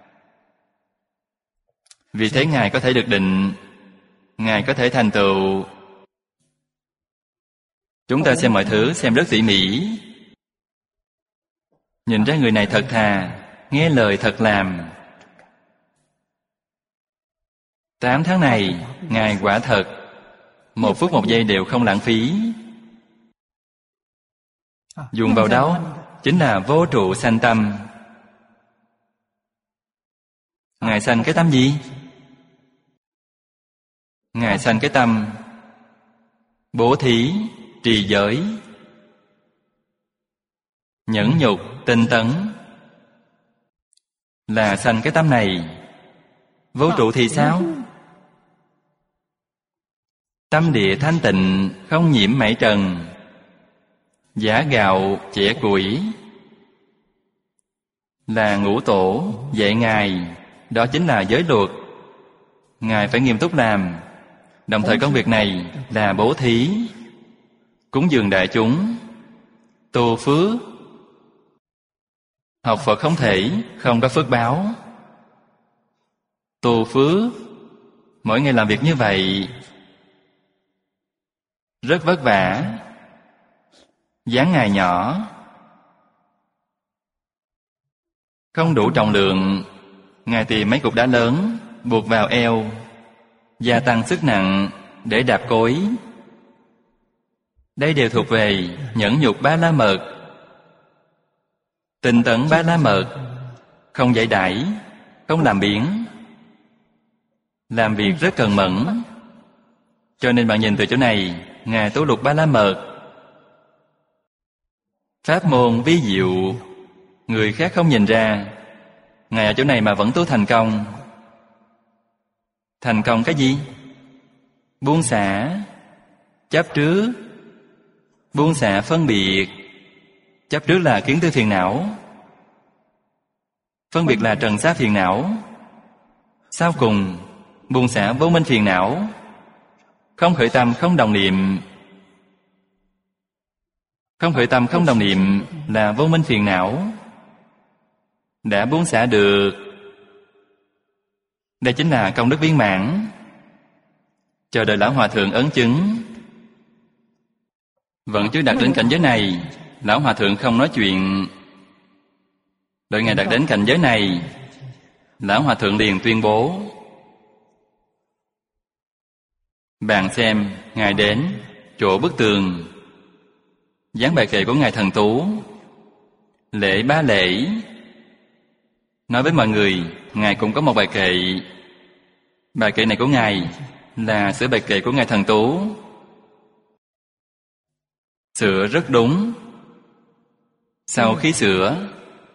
Vì thế Ngài có thể được định, Ngài có thể thành tựu. Chúng ta xem mọi thứ xem rất tỉ mỉ, nhìn ra người này thật thà, nghe lời thật làm. 8 tháng này Ngài quả thật 1 phút 1 giây đều không lãng phí. Dùng vào đâu? Chính là vô trụ sanh tâm. Ngài sanh cái tâm gì? Ngài sanh cái tâm bố thí, trì giới, nhẫn nhục, tinh tấn, là sanh cái tâm này. Vô trụ thì sao? Tâm địa thanh tịnh, không nhiễm mảy trần, giã gạo chẻ củi, là ngũ tổ dạy Ngài. Đó chính là giới luật. Ngài phải nghiêm túc làm. Đồng thời công việc này là bố thí, cúng dường đại chúng, tu phước. Học Phật không thể không có phước báo. Tu phước, mỗi ngày làm việc như vậy rất vất vả. Dáng Ngài nhỏ, không đủ trọng lượng. Ngài tìm mấy cục đá lớn buộc vào eo, gia tăng sức nặng để đạp cối. Đây đều thuộc về nhẫn nhục Ba La Mật, tinh tấn Ba La Mật. Không giải đãi, không làm biếng, làm việc rất cần mẫn. Cho nên bạn nhìn từ chỗ này, Ngài tu lục Ba La Mật. Pháp môn vi diệu, người khác không nhìn ra. Ngài ở chỗ này mà vẫn tu thành công. Thành công cái gì? Buông xả chấp trước, buông xả phân biệt. Chấp trước là kiến tư phiền não, phân biệt là trần xá phiền não. Sau cùng buông xả vô minh phiền não, không khởi tâm không đồng niệm. Không khởi tâm không đồng niệm là vô minh phiền não. Đã buông xả được, Đây chính là công đức viên mãn. Chờ đợi Lão Hòa Thượng ấn chứng. Vẫn chưa đạt đến cảnh giới này, Lão Hòa Thượng không nói chuyện. Đợi Ngài đạt đến cảnh giới này, Lão Hòa Thượng liền tuyên bố. Bạn xem, Ngài đến chỗ bức tường, dán bài kệ của Ngài Thần Tú, lễ bá lễ. Nói với mọi người, Ngài cũng có một bài kệ. Bài kệ này của Ngài là sửa bài kệ của Ngài Thần Tú. Sửa rất đúng. Sau khi sửa,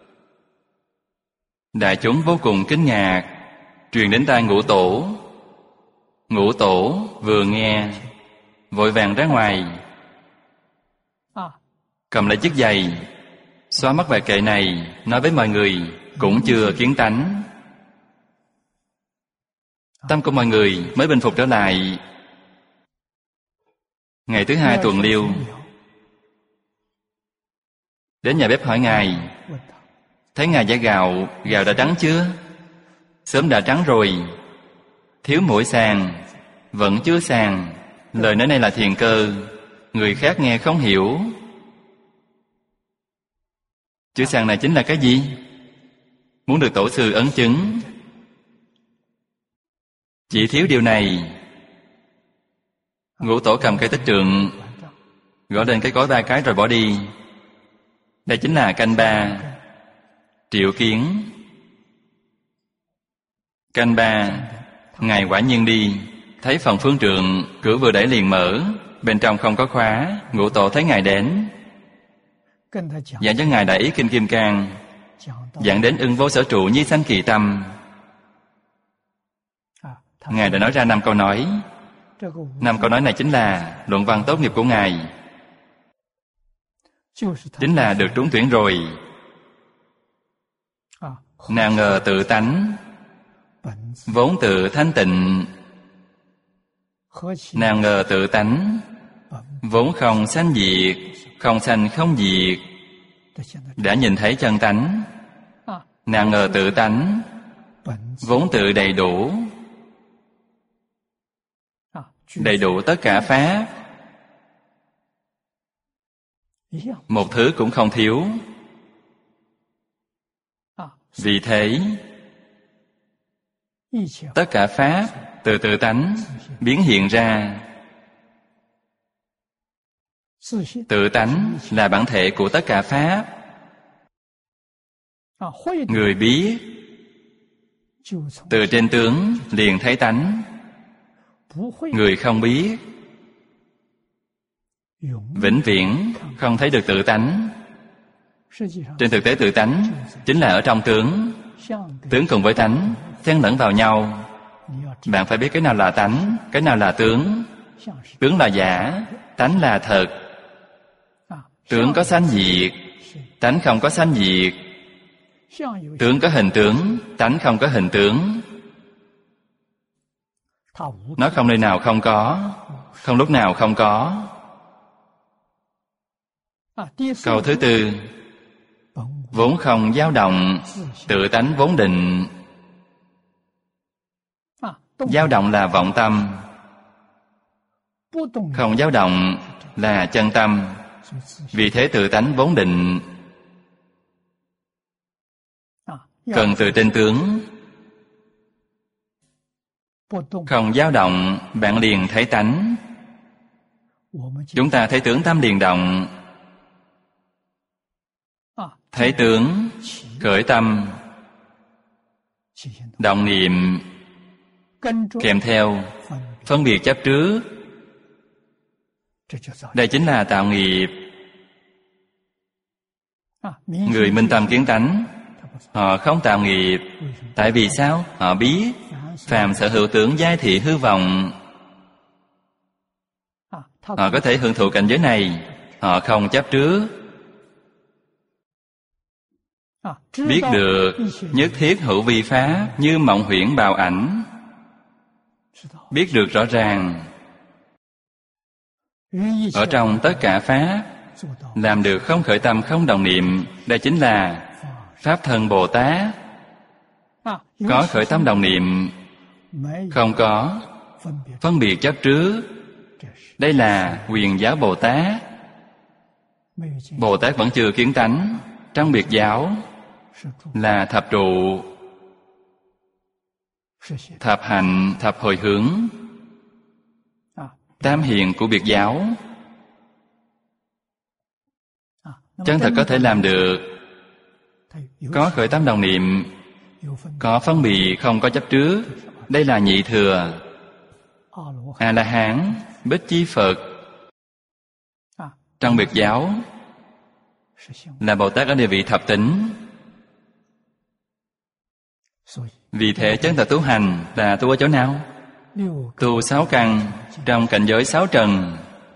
đại chúng vô cùng kinh ngạc, truyền đến tai Ngũ Tổ. Ngũ Tổ vừa nghe, vội vàng ra ngoài, cầm lấy chiếc giày, xóa mất bài kệ này, nói với mọi người cũng chưa kiến tánh. Tâm của mọi người mới bình phục trở lại. Ngày thứ hai tuần liêu, đến nhà bếp hỏi Ngài, thấy Ngài giã gạo, gạo đã trắng chưa? Sớm đã trắng rồi. Thiếu mỗi sàn, vẫn chưa sàn. Lời nói này là thiền cơ, người khác nghe không hiểu. Chữ sàn này chính là cái gì? Muốn được tổ sư ấn chứng. Chỉ thiếu điều này. Ngũ Tổ cầm cây tích trượng, gõ lên cái cối 3 cái rồi bỏ đi. Đây chính là canh 3. Triệu kiến. Canh 3, Ngài quả nhiên đi, thấy phòng phương trượng, cửa vừa đẩy liền mở, bên trong không có khóa. Ngũ Tổ thấy Ngài đến, giảng cho Ngài đại ý kinh Kim Cang, giảng đến ưng vô sở trụ nhi sanh kỳ tâm. Ngài đã nói ra 5 câu nói. 5 câu nói này chính là luận văn tốt nghiệp của Ngài, chính là được trúng tuyển rồi. Nào ngờ tự tánh vốn tự thanh tịnh, nào ngờ tự tánh vốn không sanh diệt, không sanh không diệt. Đã nhìn thấy chân tánh. Nào ngờ tự tánh vốn tự đầy đủ, đầy đủ tất cả pháp, một thứ cũng không thiếu. Vì thế, tất cả pháp từ tự tánh biến hiện ra. Tự tánh là bản thể của tất cả pháp. Người biết, từ trên tướng liền thấy tánh. Người không biết, vĩnh viễn không thấy được tự tánh. Trên thực tế tự tánh chính là ở trong tướng. Tướng cùng với tánh xen lẫn vào nhau. Bạn phải biết cái nào là tánh, cái nào là tướng. Tướng là giả, tánh là thật. Tướng có sanh diệt, tánh không có sanh diệt. Tướng có hình tướng, tánh không có hình tướng. Nó không nơi nào không có, không lúc nào không có. Câu thứ tư, vốn không dao động, tự tánh vốn định. Dao động là vọng tâm, không dao động là chân tâm. Vì thế tự tánh vốn định. Cần từ trên tướng. Không dao động, bạn liền thấy tánh. Chúng ta thấy tướng tâm liền động. Thấy tướng, khởi tâm, động niệm, kèm theo phân biệt chấp trước. Đây chính là tạo nghiệp. Người minh tâm kiến tánh, họ không tạo nghiệp. Tại vì sao? Họ biết phàm sở hữu tưởng giai thị hư vọng. Họ có thể hưởng thụ cảnh giới này. Họ không chấp trước. Biết được nhất thiết hữu vi pháp như mộng huyễn bào ảnh. Biết được rõ ràng ở trong tất cả pháp làm được không khởi tâm không động niệm. Đây chính là Pháp Thân Bồ Tát. Có khởi tâm động niệm không có phân biệt chấp trước. Đây là Quyền giáo Bồ Tát. Bồ Tát vẫn chưa kiến tánh. Trong biệt giáo là thập trụ, thập hạnh, thập hồi hướng, tam hiền của biệt giáo. Chân thật có thể làm được. Có khởi tâm đồng niệm, có phân biệt, không có chấp trước. Đây là nhị thừa. A-la-hán, Bích Chi Phật. Trong biệt giáo là Bồ Tát ở địa vị thập tính. Vì thế chân thật tu hành là tu ở chỗ nào? Tu 6 căn trong cảnh giới 6 trần.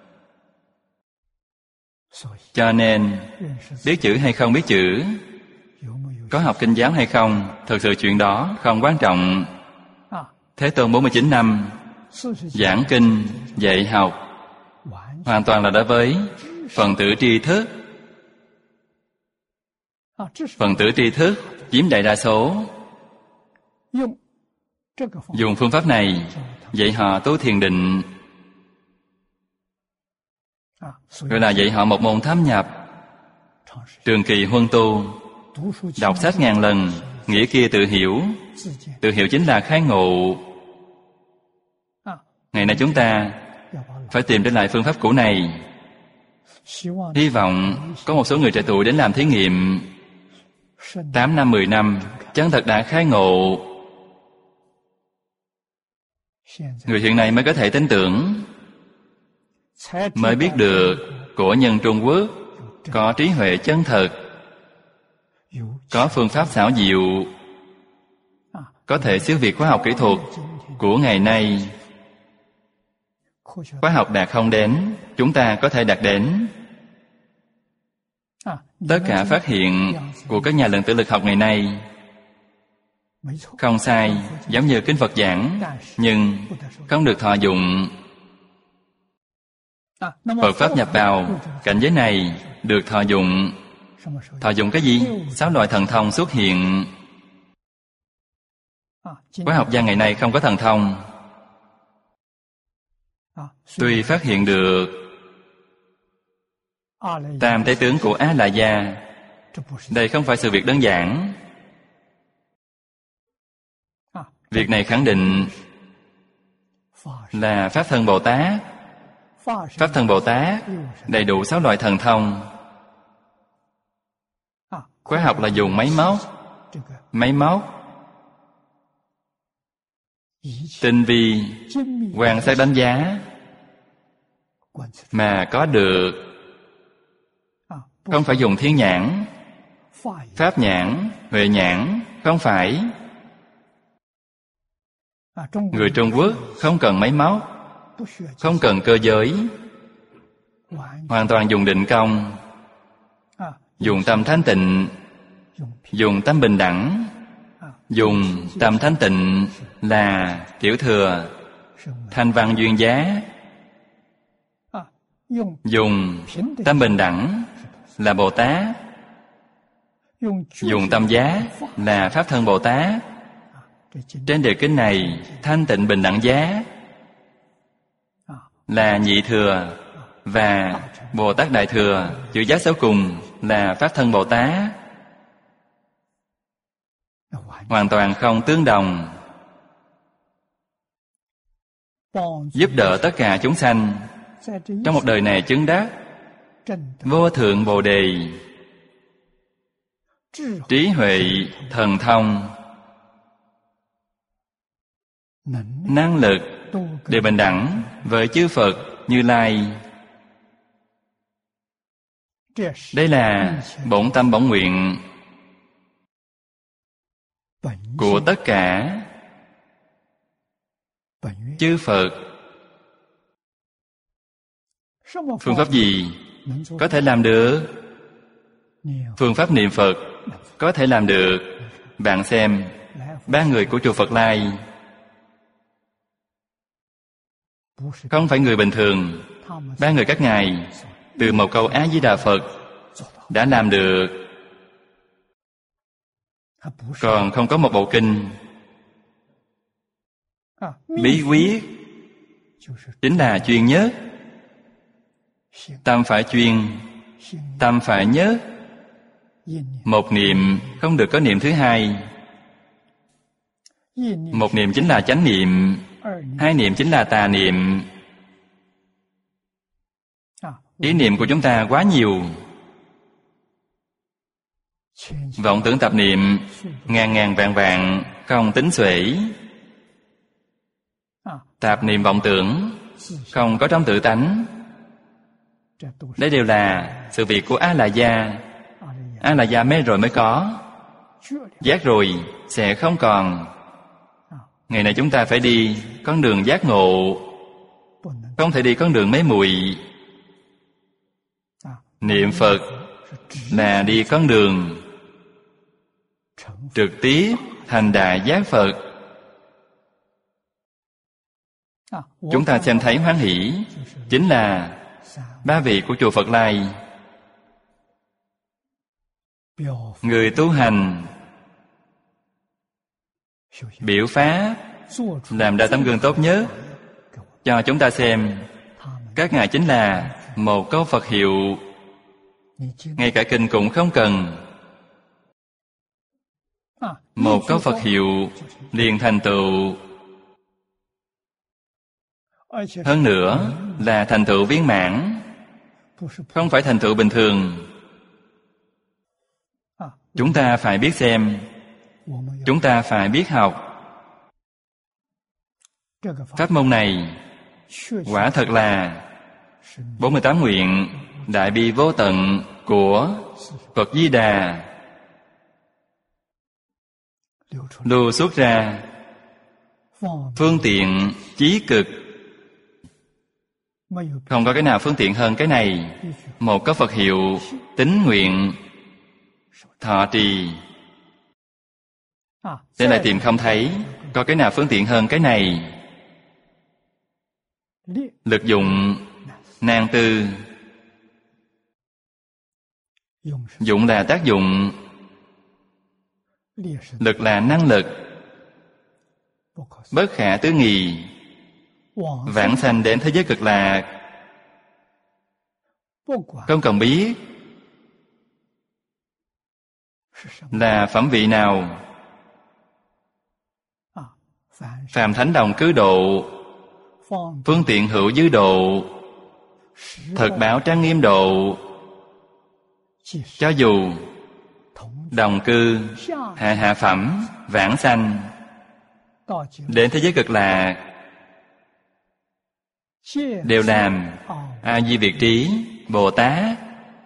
Cho nên biết chữ hay không biết chữ, có học kinh giáo hay không, thực sự chuyện đó không quan trọng. Thế Tôn 49 năm giảng kinh, dạy học hoàn toàn là đối với phần tử tri thức. Phần tử tri thức chiếm đại đa số. Dùng phương pháp này dạy họ tu thiền định, gọi là dạy họ một môn thâm nhập. Trường kỳ huân tu, đọc sách ngàn lần, nghĩa kia tự hiểu. Tự hiểu chính là khai ngộ. Ngày nay chúng ta phải tìm trở lại phương pháp cũ này. Hy vọng có một số người trẻ tuổi đến làm thí nghiệm 8 năm, 10 năm, chân thật đã khai ngộ. Người hiện nay mới có thể tin tưởng, mới biết được của nhân Trung Quốc có trí huệ chân thật, có phương pháp xảo diệu, có thể siêu việt khoa học kỹ thuật của ngày nay. Khoa học đạt không đến, chúng ta có thể đạt đến. Tất cả phát hiện của các nhà lượng tử lực học ngày nay không sai, giống như kinh Phật giảng, nhưng không được thọ dụng. Phật pháp nhập vào cảnh giới này được thọ dụng. Thọ dụng cái gì? 6 loại thần thông xuất hiện. Khoa học gia ngày nay không có thần thông. Tuy phát hiện được tam thế tướng của Á La Gia, đây không phải sự việc đơn giản. Việc này khẳng định là Pháp Thân Bồ Tát. Pháp Thân Bồ Tát đầy đủ 6 loại thần thông. Khoa học là dùng máy móc tinh vi quan sát đánh giá mà có được. Không phải dùng thiên nhãn, pháp nhãn, huệ nhãn, không phải. Người Trung Quốc không cần máy móc, không cần cơ giới, hoàn toàn dùng định công, dùng tâm thanh tịnh, dùng tâm bình đẳng. Dùng tâm thanh tịnh là tiểu thừa, thanh văn duyên giá. Dùng tâm bình đẳng là Bồ Tát. Dùng tâm giá là Pháp Thân Bồ Tát. Trên đề kinh này, thanh tịnh bình đẳng giá là nhị thừa, và Bồ Tát Đại Thừa, chữ giá sau cùng là Pháp Thân Bồ Tát. Hoàn toàn không tương đồng. Giúp đỡ tất cả chúng sanh trong một đời này chứng đắc vô thượng Bồ Đề, trí huệ, thần thông, năng lực đều bình đẳng với chư Phật Như Lai. Đây là bổn tâm bổn nguyện của tất cả chư Phật. Phương pháp gì có thể làm được? Phương pháp niệm Phật có thể làm được. Bạn xem 3 người của chùa Phật Lai, không phải người bình thường. 3 người các ngài từ một câu A Di Đà Phật đã làm được. Còn không có một bộ kinh. Bí quyết chính là chuyên nhất. Tâm phải chuyên, tâm phải nhất. Một niệm không được có niệm thứ hai. Một niệm chính là chánh niệm, hai niệm chính là tà niệm. Ý niệm của chúng ta quá nhiều. Vọng tưởng tập niệm ngàn ngàn vạn vạn, không tính xuể. Tạp niệm vọng tưởng không có trong tự tánh. Đây đều là sự việc của A-la-gia. A-la-gia mê rồi mới có, giác rồi sẽ không còn. Ngày nay chúng ta phải đi con đường giác ngộ, không thể đi con đường mê muội. Niệm Phật là đi con đường trực tiếp thành đại giác Phật. Chúng ta xem thấy hoan hỷ chính là ba vị của chùa Phật Lai. Người tu hành biểu pháp, làm ra tấm gương tốt nhất cho chúng ta xem. Các ngài chính là một câu Phật hiệu, ngay cả kinh cũng không cần. Một câu Phật hiệu liền thành tựu. Hơn nữa là thành tựu viên mãn, không phải thành tựu bình thường. Chúng ta phải biết xem, chúng ta phải biết học. Pháp môn này quả thật là 48 nguyện đại bi vô tận của Phật Di Đà lưu xuất ra, phương tiện chí cực. Không có cái nào phương tiện hơn cái này. Một có Phật hiệu, tín nguyện, thọ trì. Đây lại tìm không thấy có cái nào phương tiện hơn cái này. Lực dụng nan tư. Dụng là tác dụng, lực là năng lực. Bất khả tư nghị. Vãng sanh đến thế giới cực lạc, không cần biết là phẩm vị nào. Phàm thánh đồng cứ độ, phương tiện hữu dư độ, thật bảo trang nghiêm độ. Cho dù đồng cư hạ phẩm vãng sanh đến thế giới cực lạc, đều làm A Di Việt Trí Bồ Tát.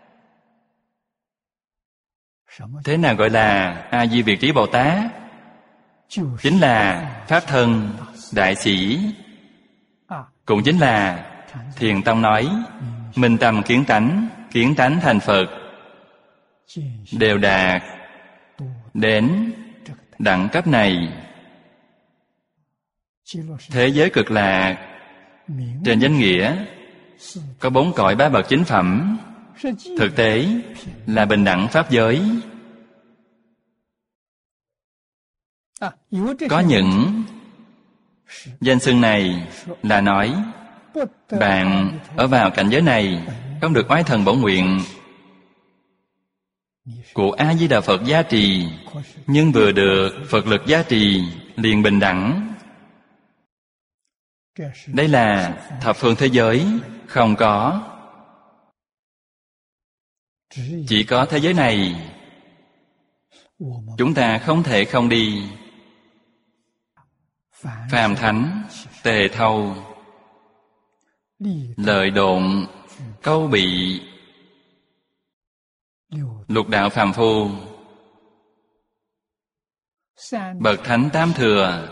Thế nào gọi là A Di Việt Trí Bồ Tát? Chính là Pháp Thân Đại Sĩ. Cũng chính là Thiền Tông nói minh tâm kiến tánh thành Phật, đều đạt đến đẳng cấp này. Thế giới cực lạc trên danh nghĩa có 4 cõi 3 bậc chính phẩm, thực tế là bình đẳng pháp giới. Có những danh xưng này là nói bạn ở vào cảnh giới này không được oai thần bổn nguyện của A Di Đà Phật gia trì, nhưng vừa được Phật lực gia trì liền bình đẳng. Đây là thập phương thế giới không có. Chỉ có thế giới này chúng ta không thể không đi. Phàm thánh tề thâu, lợi độn câu bị, lục đạo phàm phu, bậc thánh tam thừa,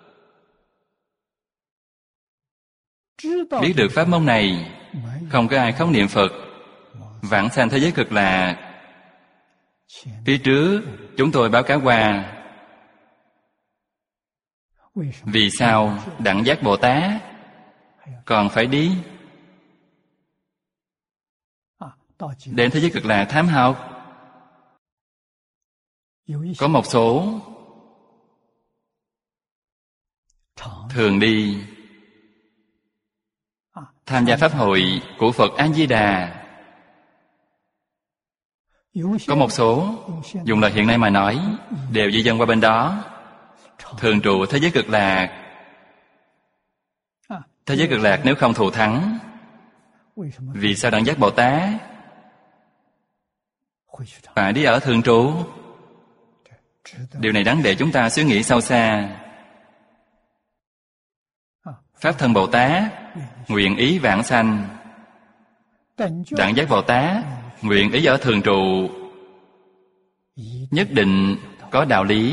biết được pháp môn này, không có ai không niệm Phật vãng sanh thế giới cực lạc. Phía trước chúng tôi báo cáo qua, vì sao đẳng giác Bồ Tát còn phải đi đến thế giới cực lạc thám học. Có một số thường đi tham gia pháp hội của Phật A Di Đà. Có một số, dùng lời hiện nay mà nói, đều di dân qua bên đó, thường trụ thế giới Cực Lạc. Thế giới Cực Lạc nếu không thù thắng, vì sao Đẳng Giác Bồ Tát phải đi ở thường trụ? Điều này đáng để chúng ta suy nghĩ sâu xa. Pháp Thân Bồ Tát nguyện ý vãng sanh, Đẳng Giác Bồ Tát nguyện ý ở thường trụ, nhất định có đạo lý.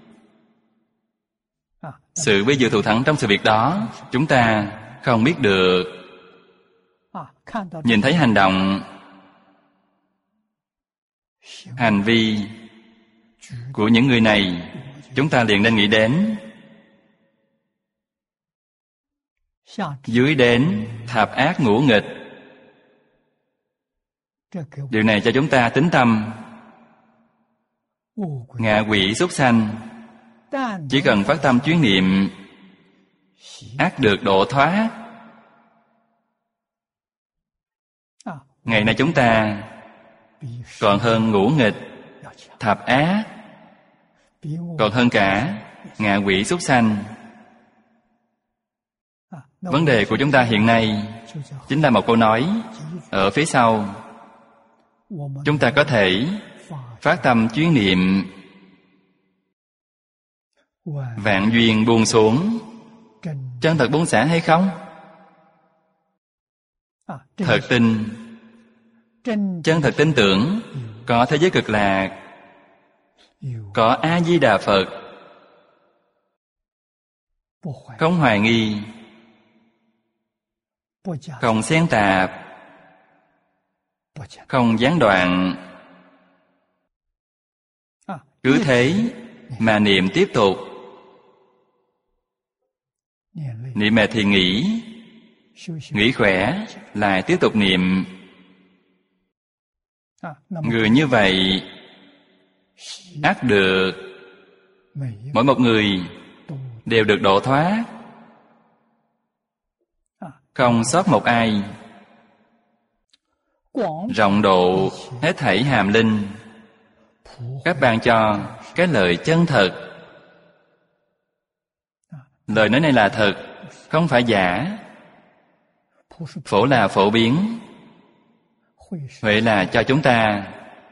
Sự vi diệu thù thắng trong sự việc đó chúng ta không biết được. Nhìn thấy hành động, hành vi của những người này, chúng ta liền nên nghĩ đến dưới đến thập ác ngũ nghịch. Điều này cho chúng ta tính tâm. Ngạ quỷ súc sanh, chỉ cần phát tâm chuyến niệm, ắt được độ thoát. Ngày nay chúng ta còn hơn ngũ nghịch, thập ác, còn hơn cả ngạ quỷ súc sanh. Vấn đề của chúng ta hiện nay chính là một câu nói ở phía sau. Chúng ta có thể phát tâm chuyến niệm vạn duyên buông xuống, chân thật buông xả hay không? Thật tin, chân thật tin tưởng có thế giới Cực Lạc, có A Di Đà Phật, không hoài nghi, không xen tạp, không gián đoạn. Cứ thế mà niệm tiếp tục. Niệm mệt thì nghỉ, nghỉ khỏe lại tiếp tục niệm. Người như vậy ắt được, mỗi một người đều được độ thoát, không sót một ai. Rộng độ hết thảy hàm linh, các ban cho cái lời chân thật. Lời nói này là thật, không phải giả. Phổ là phổ biến, huệ là cho chúng ta,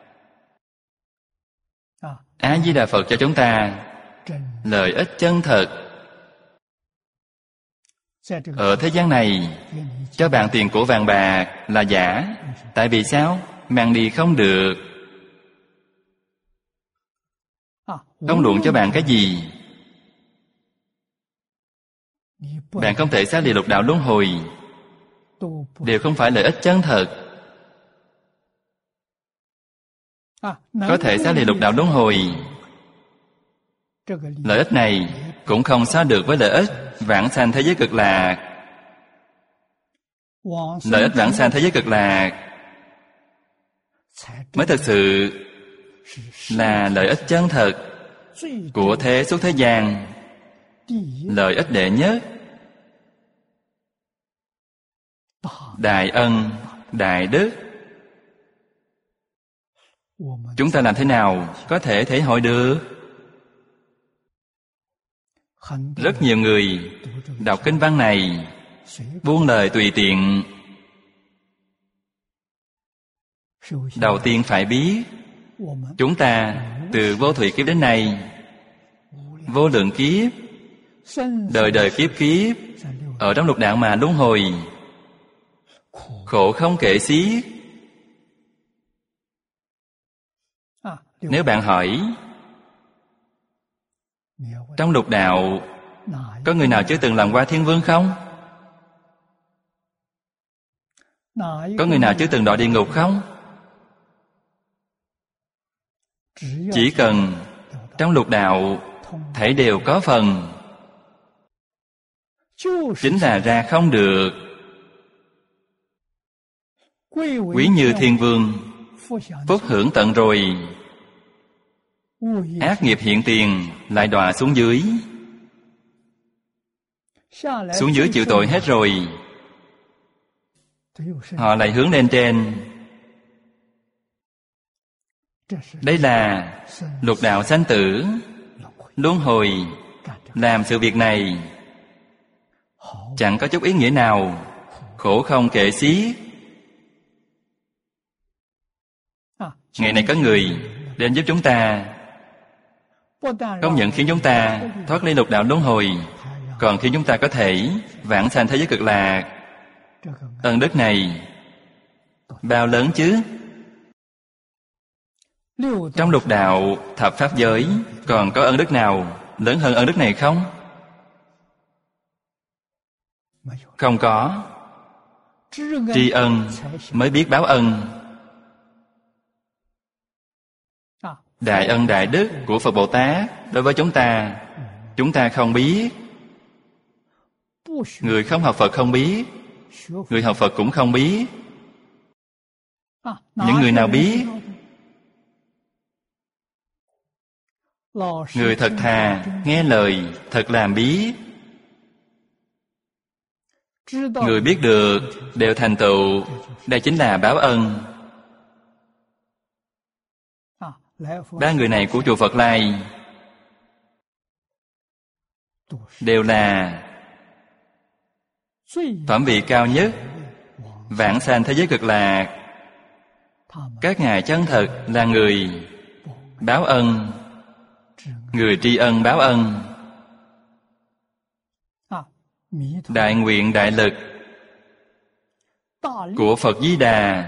A Di Đà Phật cho chúng ta lợi ích chân thật. Ở thế gian này, cho bạn tiền của vàng bạc là giả. Tại vì sao? Mang đi không được. Không luận cho bạn cái gì, bạn không thể xa lìa lục đạo luân hồi, đều không phải lợi ích chân thật. Có thể xa lìa lục đạo luân hồi, lợi ích này cũng không so được với lợi ích vãng sanh thế giới Cực Lạc. Lợi ích vãng sanh thế giới Cực Lạc mới thực sự là lợi ích chân thật của thế xuất thế gian. Lợi ích đệ nhất, đại ân, đại đức. Chúng ta làm thế nào có thể thể hội được? Rất nhiều người đọc kinh văn này buông lời tùy tiện. Đầu tiên phải biết, chúng ta từ vô thủy kiếp đến nay, vô lượng kiếp, đời đời kiếp kiếp, ở trong lục đạo mà luân hồi, khổ không kể xiết. Nếu bạn hỏi, trong lục đạo có người nào chưa từng làm qua thiên vương không? Có người nào chưa từng đọa địa ngục không? Chỉ cần trong lục đạo thảy đều có phần, chính là ra không được. Quý như thiên vương, phúc hưởng tận rồi, ác nghiệp hiện tiền lại đọa xuống dưới. xuống dưới chịu tội hết rồi, họ lại hướng lên trên. Đây là lục đạo sanh tử, luân hồi. Làm sự việc này chẳng có chút ý nghĩa nào, khổ không kể xiết. Ngày này có người đến giúp chúng ta, không những khiến chúng ta thoát ly lục đạo luân hồi, còn khiến chúng ta có thể vãng sanh thế giới cực lạc. Ân đức này bao lớn chứ? Trong lục đạo thập pháp giới còn có ân đức nào lớn hơn ân đức này không? Không có. Tri ân mới biết báo ân. Đại ân đại đức của Phật Bồ Tát đối với chúng ta không biết. Người không học Phật không biết, người học Phật cũng không biết. Những người nào biết? Người thật thà, nghe lời, thật làm biết. Người biết được đều thành tựu. Đây chính là báo ân. Ba người này của chùa Phật Lai đều là phẩm vị cao nhất, vãng sanh thế giới cực lạc. Các ngài chân thật là người báo ân, người tri ân báo ân. Đại nguyện đại lực của Phật Di Đà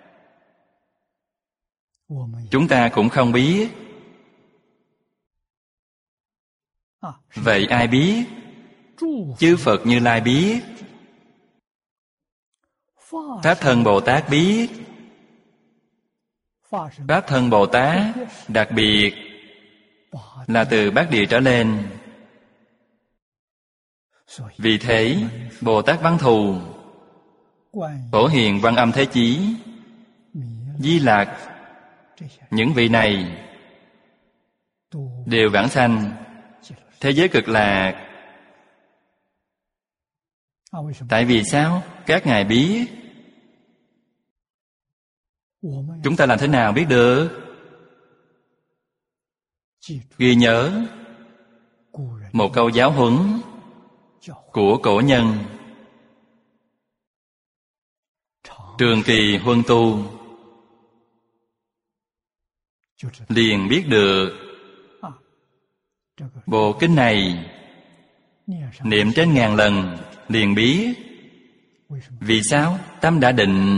chúng ta cũng không biết. Vậy ai biết? Chư Phật Như Lai biết, Pháp Thân Bồ Tát biết. Pháp Thân Bồ Tát đặc biệt là từ Bát Địa trở lên. Vì thế Bồ Tát Văn Thù, Phổ Hiền Văn Âm Thế Chí, Di Lạc, những vị này đều vãng sanh thế giới cực lạc. Tại vì sao? Các ngài biết. Chúng ta làm thế nào biết được? Ghi nhớ một câu giáo huấn của cổ nhân: trường kỳ huân tu, liền biết được. Bộ kinh này niệm trên 1000 lần liền biết. Vì sao? Tâm đã định.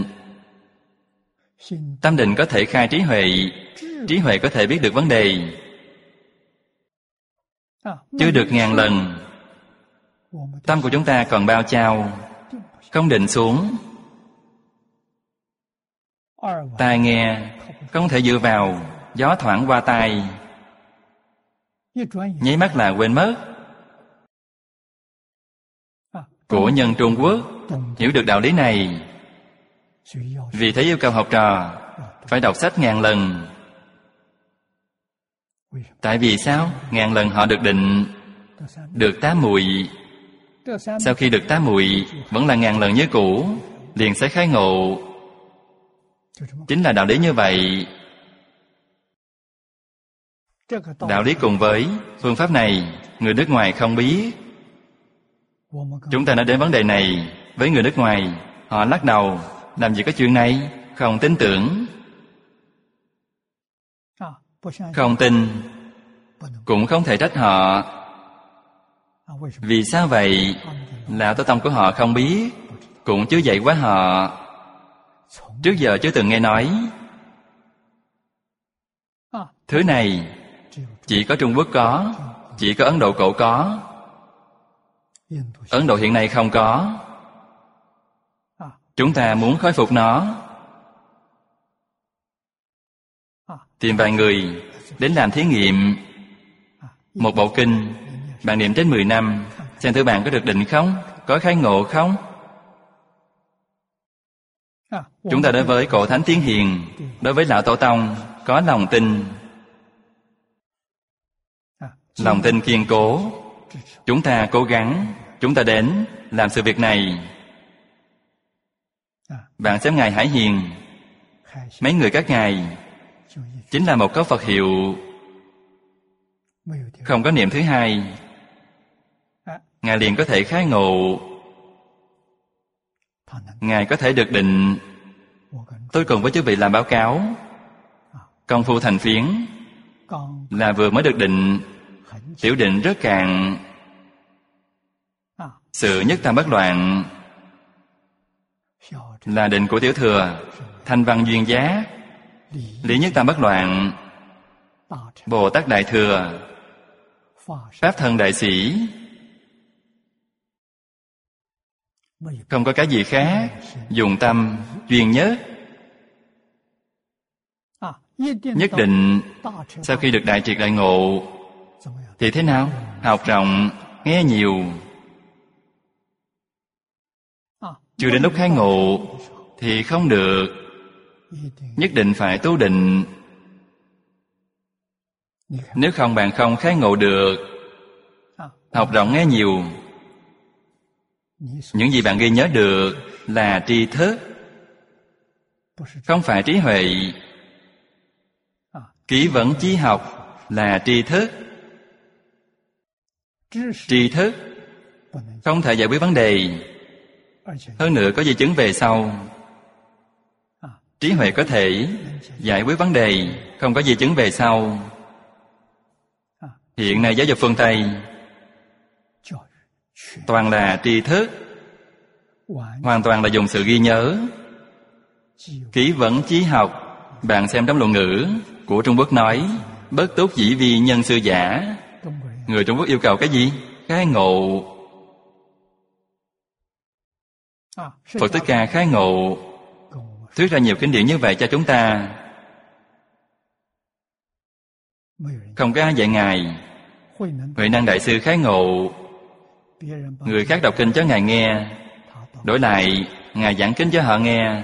Tâm định có thể khai trí huệ, trí huệ có thể biết được vấn đề. Chưa được 1000 lần, tâm của chúng ta còn bao trao, không định xuống. Tai nghe không thể dựa vào, gió thoảng qua tai, nháy mắt là quên mất. Cổ nhân Trung Quốc hiểu được đạo lý này, vì thế yêu cầu học trò phải đọc sách 1000 lần. Tại vì sao? 1000 lần họ được định, được 8 muội. Sau khi được 8 muội vẫn là 1000 lần như cũ, liền sẽ khai ngộ. Chính là đạo lý như vậy. Đạo lý cùng với phương pháp này người nước ngoài không biết. Chúng ta nói đến vấn đề này với người nước ngoài, họ lắc đầu: làm gì có chuyện này, không tin tưởng. Không tin cũng không thể trách họ. Vì sao vậy? Lão Tổ Tông của họ không biết, cũng chưa dạy quá họ, trước giờ chưa từng nghe nói. Thứ này chỉ có Trung Quốc có, chỉ có Ấn Độ cổ có. Ấn Độ hiện nay không có. Chúng ta muốn khôi phục nó, tìm vài người đến làm thí nghiệm. Một bộ kinh bạn niệm trên 10 năm, xem thử bạn có được định không, có khai ngộ không. Chúng ta đối với cổ thánh tiên hiền, đối với Lão Tổ Tông có lòng tin. Lòng tin kiên cố, chúng ta cố gắng chúng ta đến làm sự việc này. Bạn xem Ngài Hải Hiền, mấy người các ngài chính là một câu Phật hiệu, không có niệm thứ hai. Ngài liền có thể khai ngộ, Ngài có thể được định. Tôi cùng với quý vị làm báo cáo, công phu thành phiến là vừa mới được định, tiểu định rất cạn, sự nhất tâm bất loạn là định của tiểu thừa, thanh văn duyên giá, lý nhất tâm bất loạn, Bồ Tát Đại Thừa, Pháp Thân Đại Sĩ. Không có cái gì khác, dùng tâm chuyên nhất. Nhất định sau khi được đại triệt đại ngộ thì thế nào? Học rộng, nghe nhiều. Chưa đến lúc khai ngộ thì không được, nhất định phải tu định. Nếu không bạn không khai ngộ được. Học rộng nghe nhiều, những gì bạn ghi nhớ được là tri thức, không phải trí huệ. Ký vấn chí học là tri thức. Tri thức không thể giải quyết vấn đề, hơn nữa có di chứng về sau. Trí huệ có thể giải quyết vấn đề, không có di chứng về sau. Hiện nay giáo dục phương Tây toàn là tri thức, hoàn toàn là dùng sự ghi nhớ. Ký vấn chí học, bạn xem trong luận ngữ của Trung Quốc nói bất túc dĩ vi nhân sư giả. Người Trung Quốc yêu cầu cái gì? Khai ngộ. Phật Thích Ca khai ngộ, thuyết ra nhiều kinh điển như vậy cho chúng ta. Không có ai dạy Ngài. Huệ Năng Đại Sư khai ngộ, người khác đọc kinh cho Ngài nghe, đổi lại Ngài giảng kinh cho họ nghe,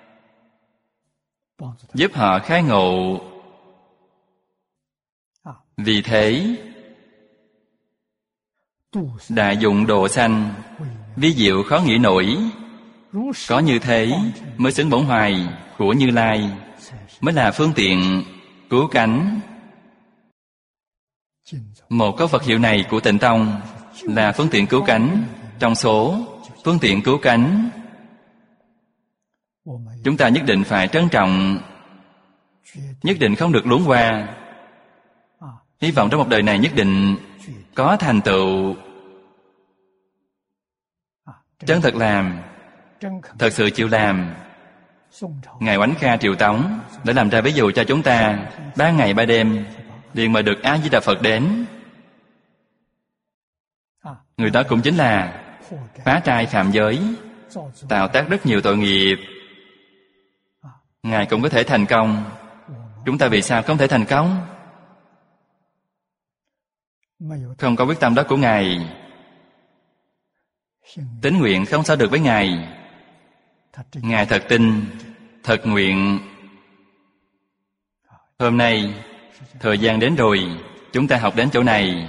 giúp họ khai ngộ. Vì thế đại dụng độ sanh, vi diệu khó nghĩ nổi. Có như thế mới xứng bổn hoài của Như Lai, mới là phương tiện cứu cánh. Một câu Phật hiệu này của Tịnh Tông là phương tiện cứu cánh. Trong số phương tiện cứu cánh, chúng ta nhất định phải trân trọng, nhất định không được luống qua. Hy vọng trong một đời này nhất định có thành tựu. Chân thật làm, thật sự chịu làm. Ngài Oánh Kha Triều Tống đã làm ra ví dụ cho chúng ta. 3 ngày 3 đêm liền mời được A Di Đà Phật đến. Người đó cũng chính là phá trai phạm giới, tạo tác rất nhiều tội nghiệp. Ngài cũng có thể thành công. Chúng ta vì sao không thể thành công? Không có quyết tâm đó của Ngài, tín nguyện không sao được với Ngài. Ngài thật tin, thật nguyện. Hôm nay thời gian đến rồi, chúng ta học đến chỗ này.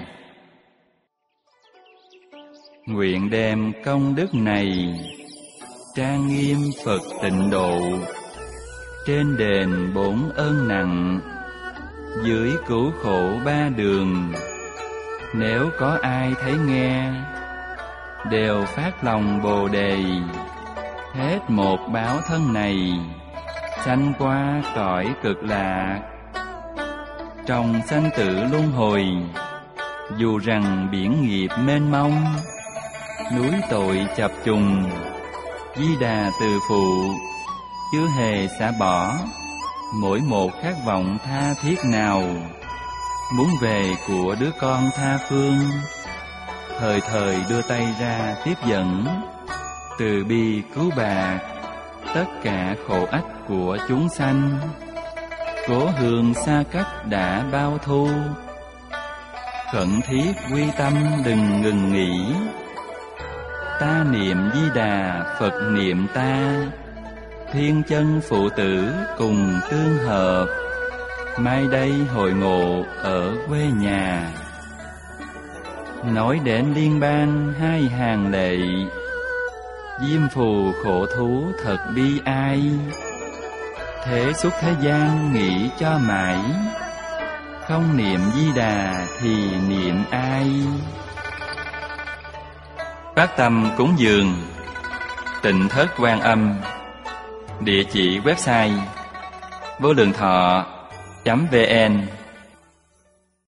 Nguyện đem công đức này trang nghiêm Phật tịnh độ, trên đền 4 ơn nặng, dưới cứu khổ 3 đường. Nếu có ai thấy nghe, đều phát lòng Bồ Đề, hết một báo thân này, sanh qua cõi cực lạc. Trong sanh tử luân hồi, dù rằng biển nghiệp mênh mông, núi tội chập trùng, Di Đà từ phụ, chưa hề xả bỏ mỗi một khát vọng tha thiết nào. Muốn về của đứa con tha phương, thời thời đưa tay ra tiếp dẫn, từ bi cứu bạc tất cả khổ ách của chúng sanh. Cố hương xa cách đã bao thu, khẩn thiết quy tâm đừng ngừng nghỉ. Ta niệm Di Đà, Phật niệm ta, thiên chân phụ tử cùng tương hợp. Mai đây hội ngộ ở quê nhà, nói đến liên bang hai hàng lệ, diêm phù khổ thú thật bi ai. Thế suốt thế gian nghĩ cho mãi, không niệm Di Đà thì niệm ai. Phát tâm cúng dường Tịnh Thất Quan Âm. Địa chỉ website vô lượng thọ.vn.